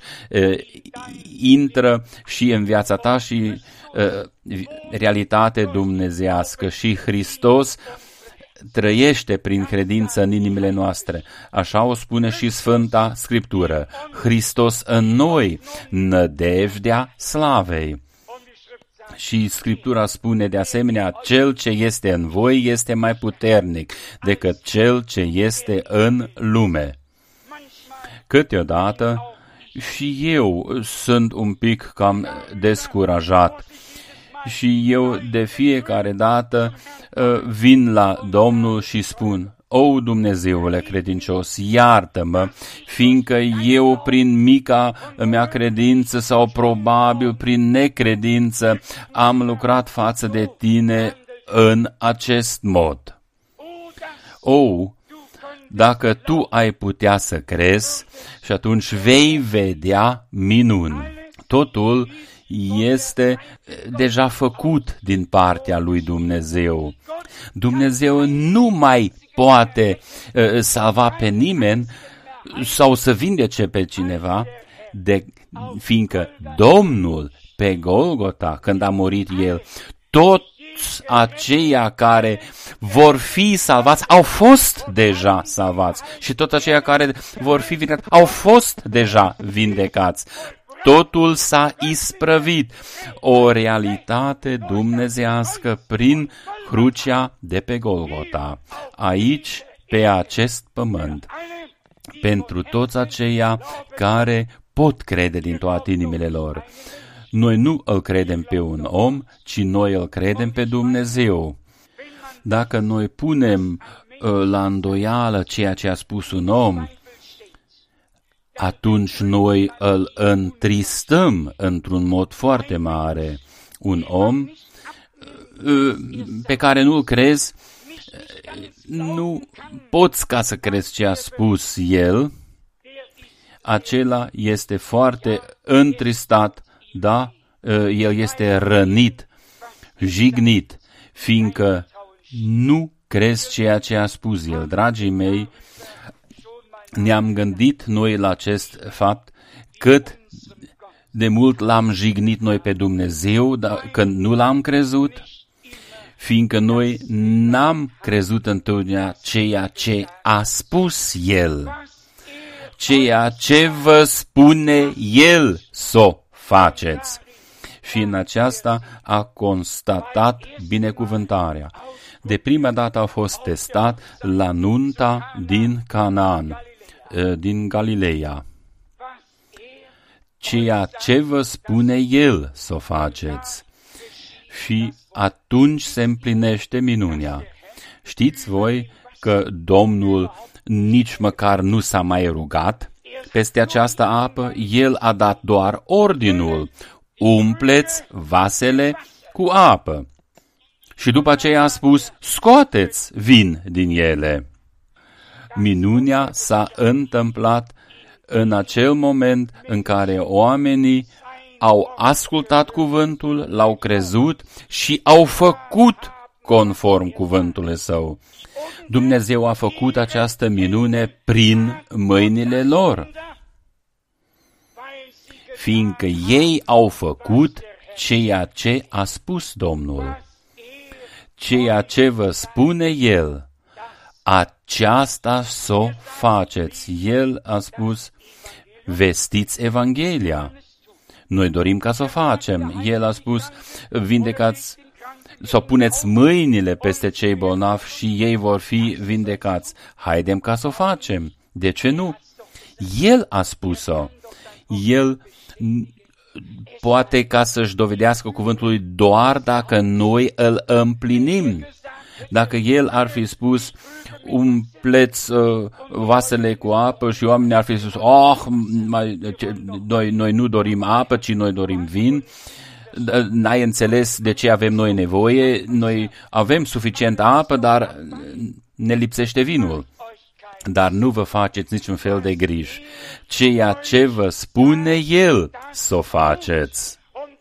intră și în viața ta și realitate dumnezeiască și Hristos trăiește prin credință în inimile noastre. Așa o spune și Sfânta Scriptură. Hristos în noi, nădejdea slavei. Și Scriptura spune de asemenea, cel ce este în voi este mai puternic decât cel ce este în lume. Câteodată și eu sunt un pic cam descurajat și eu de fiecare dată vin la Domnul și spun, O, Dumnezeule credincios, iartă-mă, fiindcă eu prin mica mea credință sau probabil prin necredință am lucrat față de tine în acest mod. O, dacă tu ai putea să crezi și atunci vei vedea minuni. Totul este deja făcut din partea lui Dumnezeu. Dumnezeu nu mai poate salva pe nimeni sau să vindece pe cineva, fiindcă Domnul pe Golgota, când a murit El, toți aceia care vor fi salvați au fost deja salvați și toți aceia care vor fi vindecați au fost deja vindecați. Totul s-a isprăvit, o realitate dumnezeiască prin crucea de pe Golgota, aici, pe acest pământ, pentru toți aceia care pot crede din toate inimile lor. Noi nu îl credem pe un om, ci noi îl credem pe Dumnezeu. Dacă noi punem la îndoială ceea ce a spus un om, atunci noi îl întristăm într-un mod foarte mare. Un om pe care nu-l crezi, nu poți ca să crezi ce a spus el, acela este foarte întristat, da? El este rănit, jignit, fiindcă nu crezi ceea ce a spus el. Dragii mei, ne-am gândit noi la acest fapt, cât de mult l-am jignit noi pe Dumnezeu, când nu l-am crezut, fiindcă noi n-am crezut întotdeauna ceea ce a spus El, ceea ce vă spune El să faceți. Și în aceasta a constatat binecuvântarea. De prima dată a fost testat la nunta din Canaan, din Galileea. Ceea ce vă spune El să o faceți. Și atunci se împlinește minunea. Știți voi că Domnul nici măcar nu s-a mai rugat peste această apă, El a dat doar ordinul: umpleți vasele cu apă. Și după aceea a spus: scoateți vin din ele. Minunea s-a întâmplat în acel moment în care oamenii au ascultat cuvântul, l-au crezut și au făcut conform cuvântului Său. Dumnezeu a făcut această minune prin mâinile lor, fiindcă ei au făcut ceea ce a spus Domnul. Ceea ce vă spune El, aceasta s-o faceți. El a spus: vestiți Evanghelia. Noi dorim ca să o facem. El a spus: vindecați sau puneți mâinile peste cei bolnavi și ei vor fi vindecați. Haidem ca să o facem. De ce nu? El a spus-o. El poate ca să-și dovedească cuvântul lui doar dacă noi îl împlinim. Dacă El ar fi spus: umpleți vasele cu apă, și oamenii ar fi spus: noi nu dorim apă, ci noi dorim vin, n-ai înțeles de ce avem noi nevoie, noi avem suficient apă, dar ne lipsește vinul. Dar nu vă faceți niciun fel de griji. Ceea ce vă spune El să o faceți.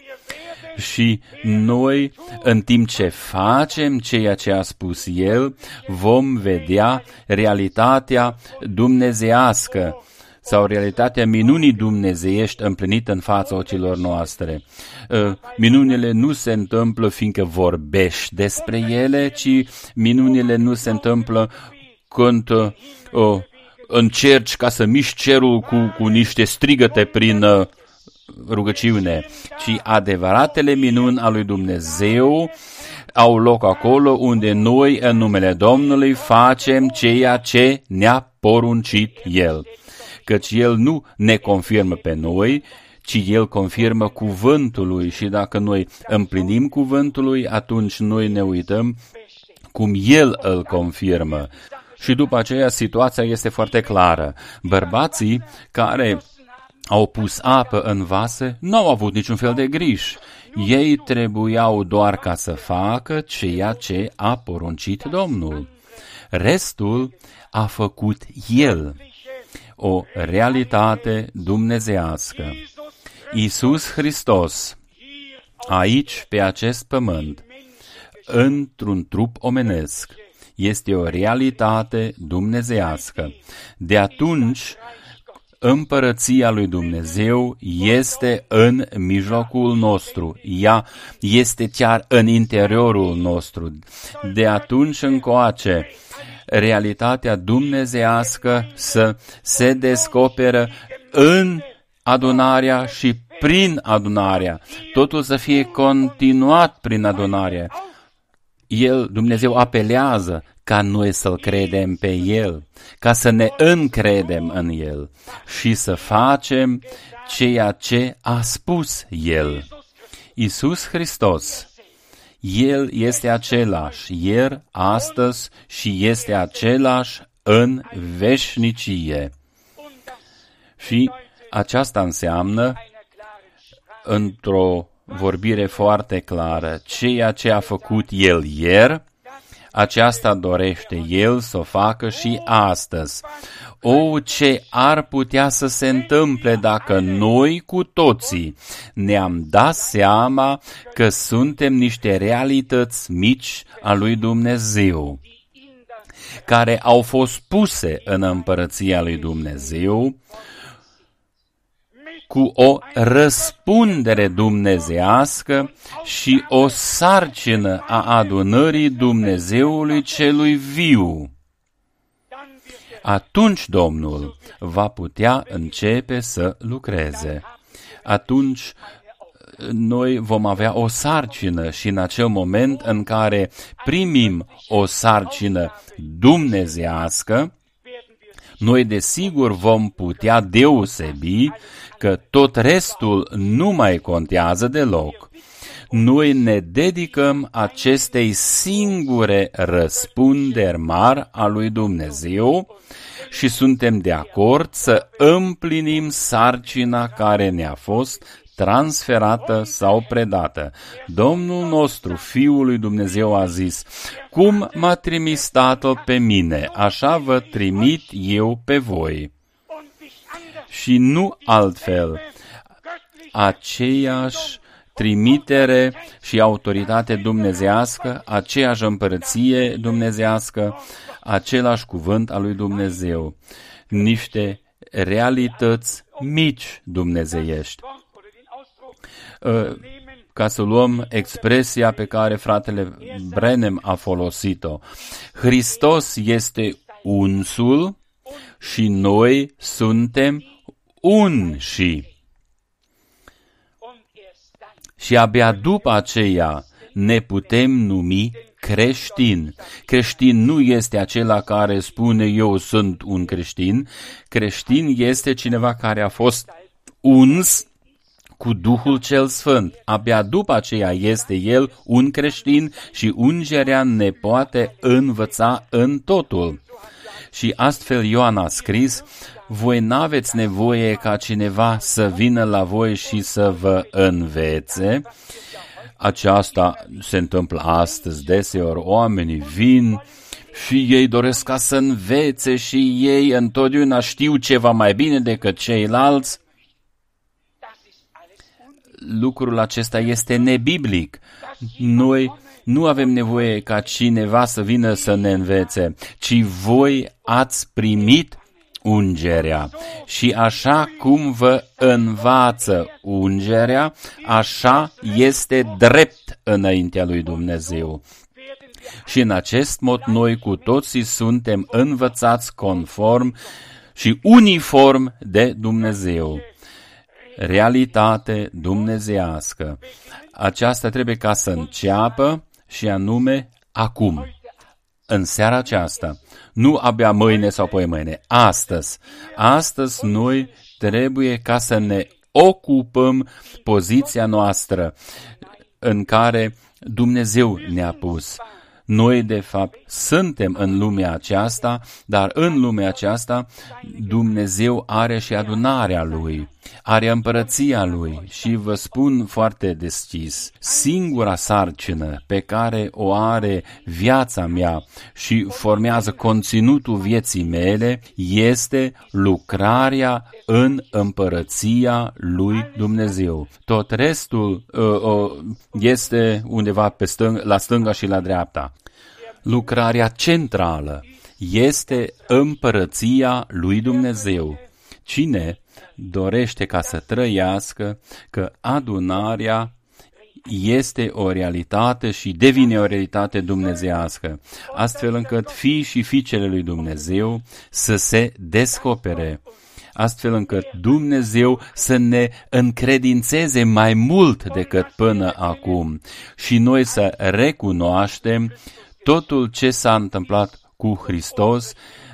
Și noi, în timp ce facem ceea ce a spus El, vom vedea realitatea dumnezeiască sau realitatea minunii dumnezeiești împlinită în fața ochilor noastre. Minunile nu se întâmplă fiindcă vorbești despre ele, ci minunile nu se întâmplă când încerci ca să miști cerul cu niște strigăte prin rugăciune, ci adevăratele minuni a lui Dumnezeu au loc acolo unde noi, în numele Domnului, facem ceea ce ne-a poruncit El. Căci El nu ne confirmă pe noi, ci El confirmă cuvântul Lui, și dacă noi împlinim cuvântul Lui, atunci noi ne uităm cum El îl confirmă. Și după aceea situația este foarte clară. Bărbații care au pus apă în vase nu au avut niciun fel de griji. Ei trebuiau doar ca să facă ceea ce a poruncit Domnul. Restul a făcut El. O realitate dumnezeiască. Iisus Hristos, aici pe acest pământ, într-un trup omenesc, este o realitate dumnezeiască. De atunci, Împărăția lui Dumnezeu este în mijlocul nostru. Ea este chiar în interiorul nostru. De atunci încoace, realitatea dumnezeiască să se descoperă în adunarea și prin adunarea. Totul să fie continuat prin adunare. Dumnezeu apelează ca noi să-L credem pe El, ca să ne încredem în El și să facem ceea ce a spus El. Iisus Hristos, El este același ieri, astăzi și este același în veșnicie. Și aceasta înseamnă, într-o vorbire foarte clară, ceea ce a făcut El ieri, aceasta dorește El să o facă și astăzi. Ce ar putea să se întâmple dacă noi cu toții ne-am dat seama că suntem niște realități mici a lui Dumnezeu, care au fost puse în împărăția lui Dumnezeu cu o răspundere dumnezeiască și o sarcină a adunării Dumnezeului celui viu. Atunci Domnul va putea începe să lucreze. Atunci noi vom avea o sarcină și în acel moment în care primim o sarcină dumnezeiască, noi desigur vom putea deosebi că tot restul nu mai contează deloc. Noi ne dedicăm acestei singure răspunderi mari a lui Dumnezeu și suntem de acord să împlinim sarcina care ne-a fost transferată sau predată. Domnul nostru, Fiul lui Dumnezeu, a zis: cum m-a trimis Tatăl pe mine, așa vă trimit eu pe voi. Și nu altfel. Aceeași trimitere și autoritate dumnezeiască, aceeași împărăție dumnezeiască, același cuvânt al lui Dumnezeu. Niște realități mici dumnezeiești. Ca să luăm expresia pe care fratele Branham a folosit-o. Hristos este unsul și noi suntem unși. Și abia după aceea ne putem numi creștin. Creștin nu este acela care spune eu sunt un creștin. Creștin este cineva care a fost uns cu Duhul cel Sfânt. Abia după aceea este el un creștin și ungerea ne poate învăța în totul. Și astfel Ioan a scris: voi n-aveți nevoie ca cineva să vină la voi și să vă învețe. Aceasta se întâmplă astăzi. Deseori oamenii vin și ei doresc ca să învețe și ei întotdeauna știu ceva mai bine decât ceilalți. Lucrul acesta este nebiblic. Noi nu avem nevoie ca cineva să vină să ne învețe, ci voi ați primit ungerea. Și așa cum vă învață ungerea, așa este drept înaintea lui Dumnezeu. Și în acest mod noi cu toții suntem învățați conform și uniform de Dumnezeu. Realitate dumnezeiască. Aceasta trebuie ca să înceapă și anume acum, în seara aceasta. Nu abia mâine sau poimâine, astăzi. Astăzi noi trebuie ca să ne ocupăm poziția noastră în care Dumnezeu ne-a pus. Noi, de fapt, suntem în lumea aceasta, dar în lumea aceasta Dumnezeu are și adunarea Lui, are împărăția Lui și vă spun foarte deschis, singura sarcină pe care o are viața mea și formează conținutul vieții mele este lucrarea în împărăția lui Dumnezeu. Tot restul este undeva la stânga și la dreapta. Lucrarea centrală este împărăția lui Dumnezeu. Cine dorește ca să trăiască că adunarea este o realitate și devine o realitate dumnezeiască, astfel încât fii și fiicele lui Dumnezeu să se descopere, astfel încât Dumnezeu să ne încredințeze mai mult decât până acum și noi să recunoaștem totul ce s-a întâmplat cu Hristos,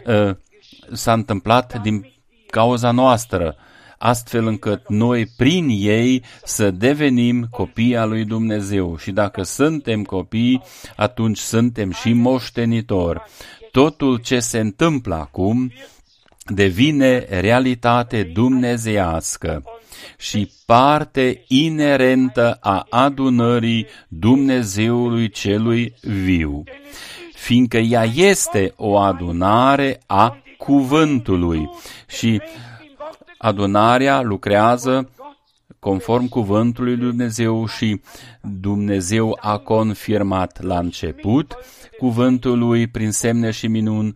s-a întâmplat din cauza noastră, astfel încât noi prin ei să devenim copii al lui Dumnezeu. Și dacă suntem copii, atunci suntem și moștenitori. Totul ce se întâmplă acum devine realitate dumnezeiască și parte inerentă a adunării Dumnezeului celui viu, fiindcă ea este o adunare a cuvântului și adunarea lucrează conform cuvântului lui Dumnezeu și Dumnezeu a confirmat la început cuvântul lui prin semne și minuni.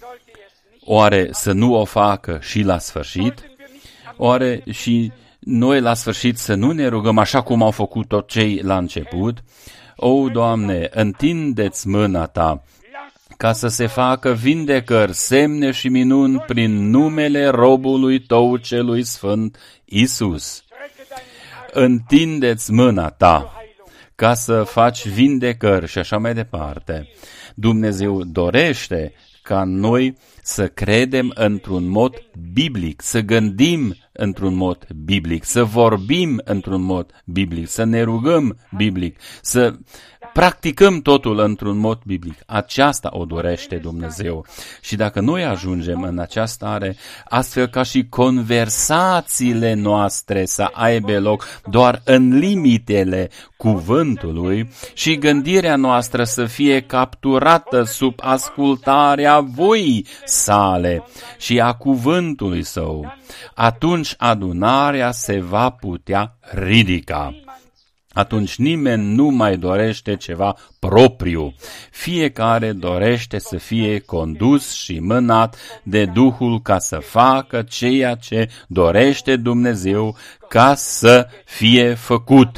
Oare să nu o facă și la sfârșit? Oare și noi la sfârșit să nu ne rugăm așa cum au făcut tot cei la început? O, Doamne, întindeți mâna Ta ca să se facă vindecări, semne și minuni prin numele robului Tău celui sfânt, Iisus. întindeți mâna ta ca să faci vindecări și așa mai departe. Dumnezeu dorește ca noi să credem într-un mod biblic, să gândim într-un mod biblic, să vorbim într-un mod biblic, să ne rugăm biblic, să practicăm totul într-un mod biblic. Aceasta o dorește Dumnezeu. Și dacă noi ajungem în această stare, astfel ca și conversațiile noastre să aibă loc doar în limitele cuvântului și gândirea noastră să fie capturată sub ascultarea voii sale și a cuvântului său, atunci adunarea se va putea ridica. Atunci nimeni nu mai dorește ceva propriu. Fiecare dorește să fie condus și mânat de Duhul ca să facă ceea ce dorește Dumnezeu ca să fie făcut.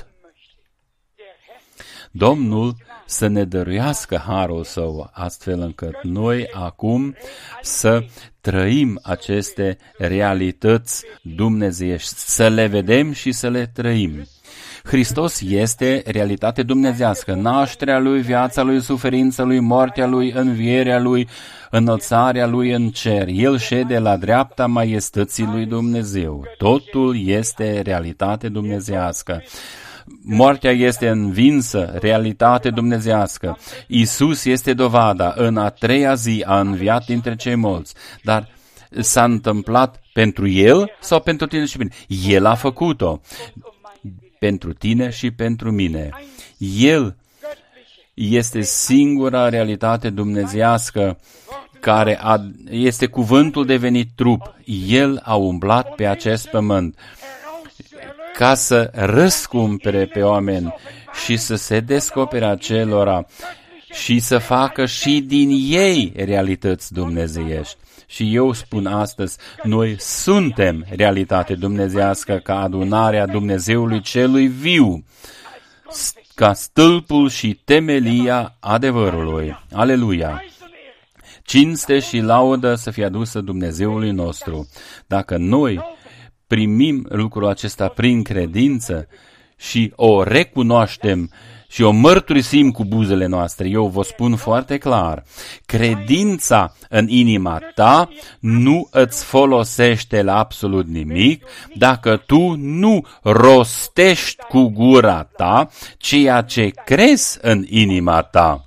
Domnul să ne dăruiască harul său, astfel încât noi acum să trăim aceste realități dumnezeiești, să le vedem și să le trăim. Hristos este realitate dumnezească, nașterea Lui, viața Lui, suferința Lui, moartea Lui, învierea Lui, înălțarea Lui în cer. El șede la dreapta maiestății Lui Dumnezeu. Totul este realitate dumnezească. Moartea este învinsă, realitate dumnezească. Iisus este dovada, în a treia zi a înviat dintre cei morți. Dar s-a întâmplat pentru El sau pentru tine și mine? El a făcut-o. Pentru tine și pentru mine. El este singura realitate dumnezeiască care este cuvântul devenit trup. El a umblat pe acest pământ ca să răscumpere pe oameni și să se descopere acelora și să facă și din ei realități dumnezeiești. Și eu spun astăzi, noi suntem realitate dumnezeiască ca adunarea Dumnezeului celui viu, ca stâlpul și temelia adevărului. Aleluia! Cinste și laudă să fie adusă Dumnezeului nostru. Dacă noi primim lucrul acesta prin credință și o recunoaștem și o mărturisim cu buzele noastre, eu vă spun foarte clar, credința în inima ta nu îți folosește la absolut nimic dacă tu nu rostești cu gura ta ceea ce crezi în inima ta.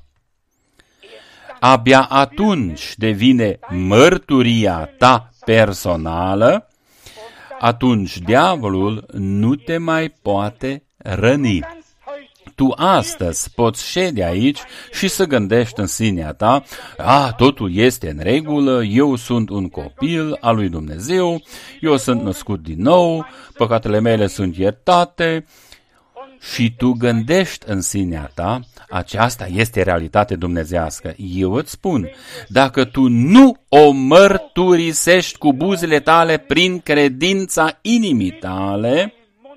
Abia atunci devine mărturia ta personală, atunci diavolul nu te mai poate răni. Tu astăzi poți șede aici și să gândești în sinea ta, totul este în regulă, eu sunt un copil al lui Dumnezeu, eu sunt născut din nou, păcatele mele sunt iertate, și tu gândești în sinea ta, aceasta este realitate dumnezească. Eu îți spun, dacă tu nu o mărturisești cu buzele tale prin credința inimii tale,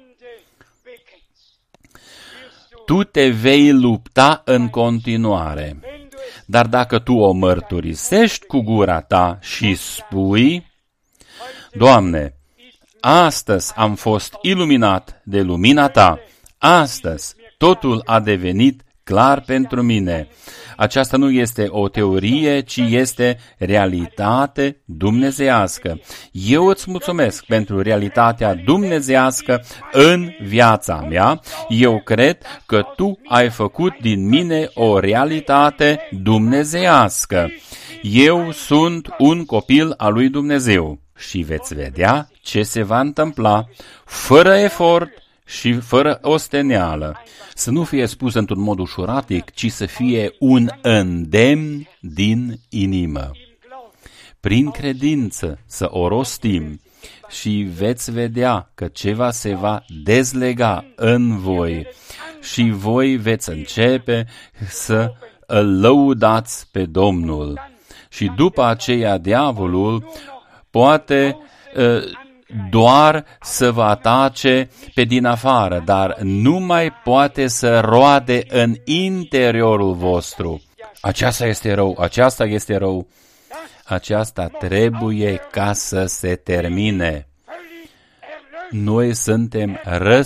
tu te vei lupta în continuare. Dar dacă tu o mărturisești cu gura ta și spui, Doamne, astăzi am fost iluminat de lumina ta, astăzi totul a devenit clar pentru mine. Aceasta nu este o teorie, ci este realitate dumnezeiască. Eu îți mulțumesc pentru realitatea dumnezeiască în viața mea. Eu cred că tu ai făcut din mine o realitate dumnezeiască. Eu sunt un copil al lui Dumnezeu și veți vedea ce se va întâmpla fără efort și fără osteneală. Să nu fie spus într-un mod ușuratic, ci să fie un îndemn din inimă. Prin credință să o rostim și veți vedea că ceva se va dezlega în voi și voi veți începe să îl lăudați pe Domnul. Și după aceea diavolul poate doar să vă atace pe din afară, dar nu mai poate să roade în interiorul vostru. Aceasta este rău, aceasta este rău, aceasta trebuie ca să se termine. Noi suntem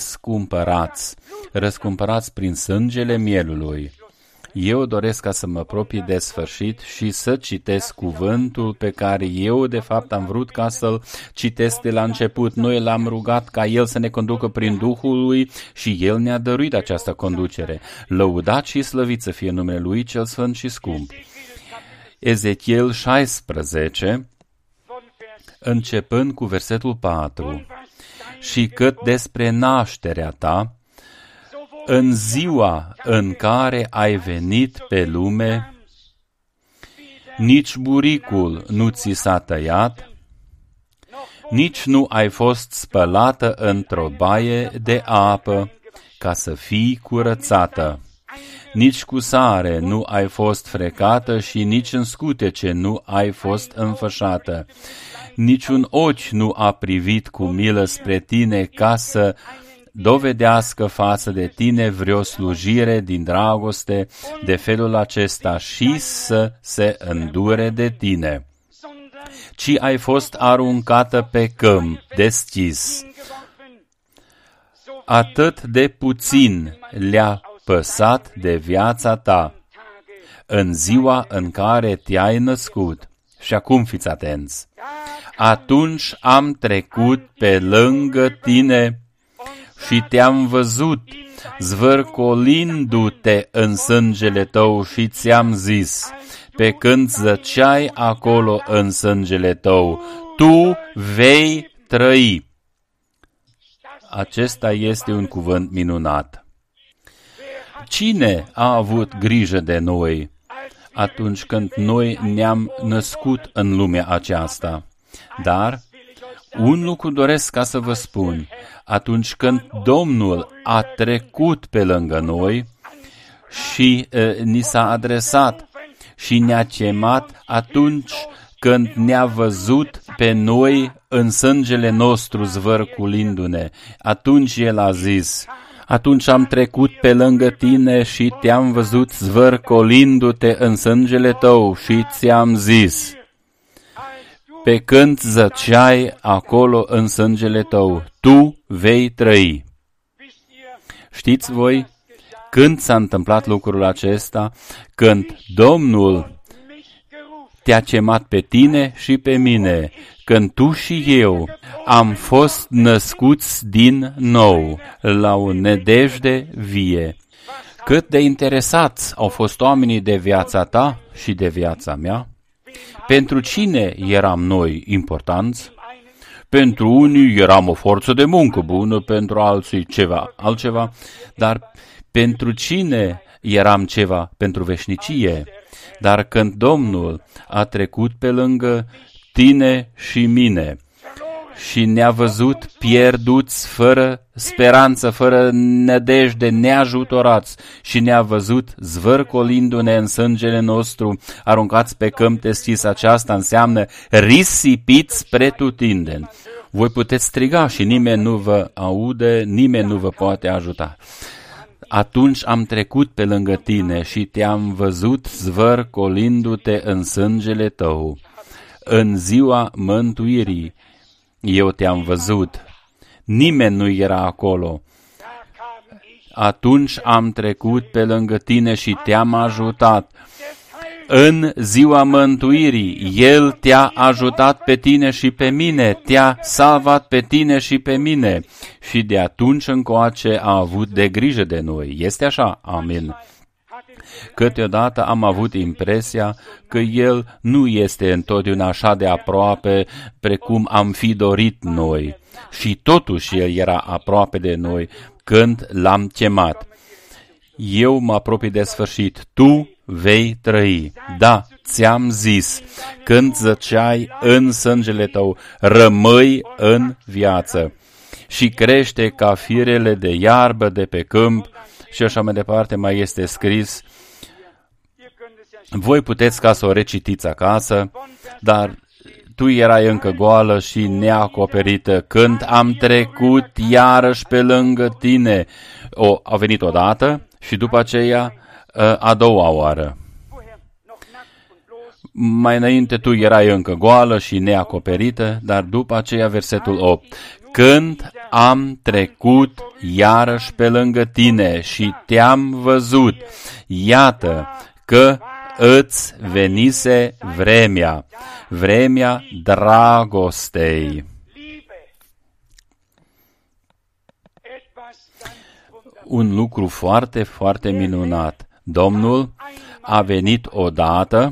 răscumpărați prin sângele mielului. Eu doresc ca să mă apropii de sfârșit și să citesc cuvântul pe care eu, de fapt, am vrut ca să-l citesc de la început. Noi l-am rugat ca El să ne conducă prin Duhul Lui și El ne-a dăruit această conducere. Lăudat și slăvit să fie numele Lui cel sfânt și scump. Ezechiel 16, începând cu versetul 4. Și cât despre nașterea ta, în ziua în care ai venit pe lume, nici buricul nu ți s-a tăiat, nici nu ai fost spălată într-o baie de apă ca să fii curățată, nici cu sare nu ai fost frecată și nici în scutece nu ai fost înfășată. Niciun ochi nu a privit cu milă spre tine ca să dovedească față de tine vreo slujire din dragoste de felul acesta și să se îndure de tine, ci ai fost aruncată pe câmp deschis. Atât de puțin le-a păsat de viața ta în ziua în care te-ai născut. Și acum fiți atenți. Atunci am trecut pe lângă tine și te-am văzut zvârcolindu-te în sângele tău și ți-am zis, pe când zăceai acolo în sângele tău, tu vei trăi. Acesta este un cuvânt minunat. Cine a avut grijă de noi atunci când noi ne-am născut în lumea aceasta? Dar un lucru doresc ca să vă spun. Atunci când Domnul a trecut pe lângă noi și ni s-a adresat și ne-a chemat, atunci când ne-a văzut pe noi în sângele nostru zvârcolindu-ne, atunci El a zis, atunci am trecut pe lângă tine și te-am văzut zvârcolindu-te în sângele tău și ți-am zis, pe când zăceai acolo în sângele tău, tu vei trăi. Știți voi când s-a întâmplat lucrul acesta? Când Domnul te-a chemat pe tine și pe mine, când tu și eu am fost născuți din nou la o nădejde vie. Cât de interesați au fost oamenii de viața ta și de viața mea? Pentru cine eram noi importanți? Pentru unii eram o forță de muncă bună, pentru alții ceva altceva, dar pentru cine eram ceva? Pentru veșnicie. Dar când Domnul a trecut pe lângă tine și mine și ne-a văzut pierduți, fără speranță, fără nădejde, neajutorați și ne-a văzut zvârcolindu-ne în sângele nostru, aruncați pe câmp deschis, aceasta înseamnă risipiți pretutindeni. Voi puteți striga și nimeni nu vă aude, nimeni nu vă poate ajuta. Atunci am trecut pe lângă tine și te-am văzut zvârcolindu-te în sângele tău. În ziua mântuirii eu te-am văzut. Nimeni nu era acolo. Atunci am trecut pe lângă tine și te-am ajutat. În ziua mântuirii, El te-a ajutat pe tine și pe mine, te-a salvat pe tine și pe mine și de atunci încoace a avut de grijă de noi. Este așa? Amin. Câteodată am avut impresia că El nu este întotdeauna așa de aproape precum am fi dorit noi și totuși El era aproape de noi când L-am chemat. Eu mă apropii de sfârșit, tu vei trăi. Da, ți-am zis, când zăceai în sângele tău, rămâi în viață și crește ca firele de iarbă de pe câmp și așa mai departe mai este scris. Voi puteți ca să o recitiți acasă, dar tu erai încă goală și neacoperită când am trecut iarăși pe lângă tine. A venit odată și după aceea a doua oară. Mai înainte tu erai încă goală și neacoperită, dar după aceea versetul 8. când am trecut iarăși pe lângă tine și te-am văzut, iată că îți venise vremea dragostei. Un lucru foarte, foarte minunat. Domnul a venit odată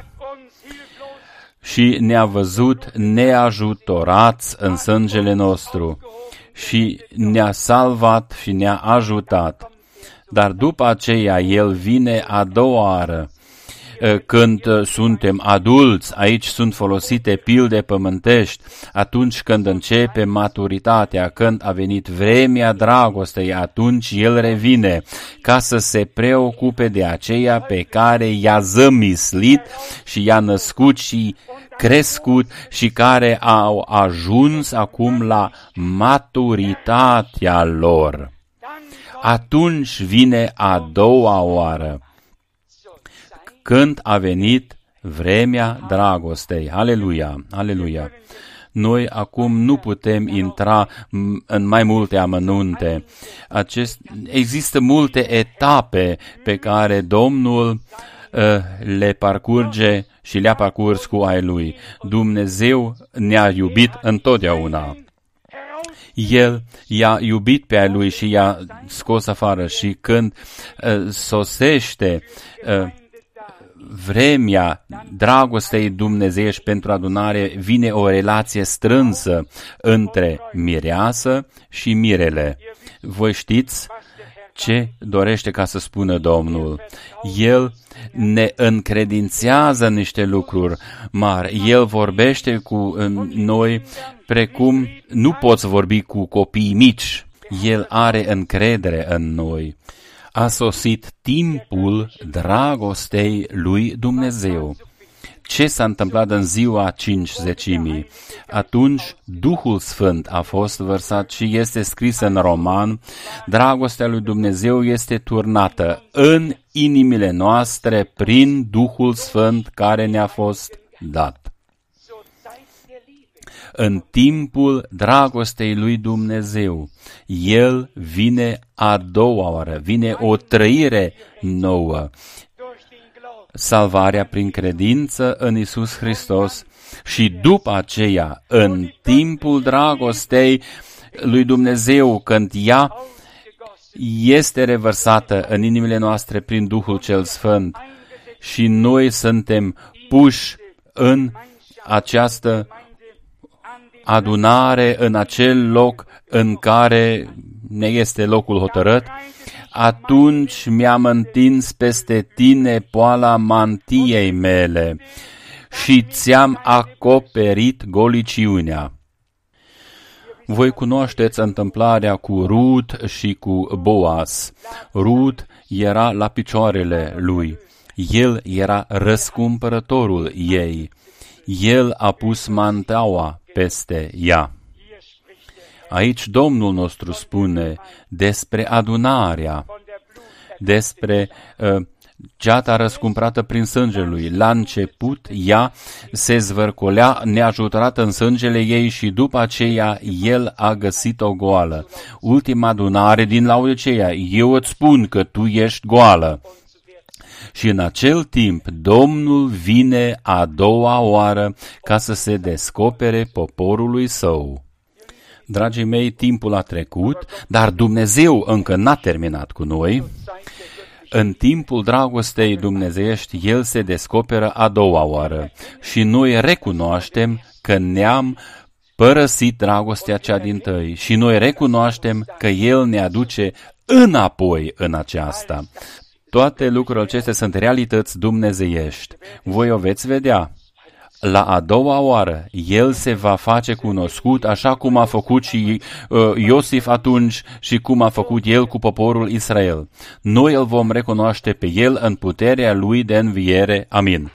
și ne-a văzut neajutorați în sângele nostru și ne-a salvat și ne-a ajutat. Dar după aceea El vine a doua oară. Când suntem adulți, aici sunt folosite pilde pământești, atunci când începe maturitatea, când a venit vremea dragostei, atunci El revine ca să se preocupe de aceea pe care i-a zămislit și i-a născut și crescut și care au ajuns acum la maturitatea lor. Atunci vine a doua oară, când a venit vremea dragostei. Aleluia, aleluia! Noi acum nu putem intra în mai multe amănunte. Există multe etape pe care Domnul le parcurge și le-a parcurs cu ai Lui. Dumnezeu ne-a iubit întotdeauna. El i-a iubit pe ai Lui și i-a scos afară și când sosește vremea dragostei dumnezeiești pentru adunare, vine o relație strânsă între mireasă și mirele. Voi știți ce dorește ca să spună Domnul? El ne încredințează niște lucruri mari. El vorbește cu noi precum nu poți vorbi cu copii mici. El are încredere în noi. A sosit timpul dragostei lui Dumnezeu. Ce s-a întâmplat în ziua Cincizecimii? Atunci Duhul Sfânt a fost vărsat și este scris în Roman, dragostea lui Dumnezeu este turnată în inimile noastre prin Duhul Sfânt care ne-a fost dat. În timpul dragostei lui Dumnezeu, El vine a doua oară, vine o trăire nouă. Salvarea prin credință în Iisus Hristos și după aceea, în timpul dragostei lui Dumnezeu, când ea este revărsată în inimile noastre prin Duhul cel Sfânt și noi suntem puși în această adunare, în acel loc în care ne este locul hotărât, atunci mi-am întins peste tine poala mantiei mele și ți-am acoperit goliciunea. Voi cunoașteți întâmplarea cu Rut și cu Boaz. Rut era la picioarele lui. El era răscumpărătorul ei. El a pus mantaua peste ea. Aici Domnul nostru spune despre adunarea, despre ceata răscumpărată prin sângele lui. La început ea se zvârcolea neajutorată în sângele ei și după aceea el a găsit-o goală. Ultima adunare din Laodiceea, eu îți spun că tu ești goală. Și în acel timp Domnul vine a doua oară ca să se descopere poporului său. Dragii mei, timpul a trecut, dar Dumnezeu încă n-a terminat cu noi. În timpul dragostei dumnezeiești, El se descoperă a doua oară și noi recunoaștem că ne-am părăsit dragostea cea dintâi și noi recunoaștem că El ne aduce înapoi în aceasta. Toate lucrurile acestea sunt realități dumnezeiești. Voi o veți vedea. La a doua oară, El se va face cunoscut așa cum a făcut și Iosif atunci și cum a făcut El cu poporul Israel. Noi îl vom recunoaște pe El în puterea Lui de înviere. Amin.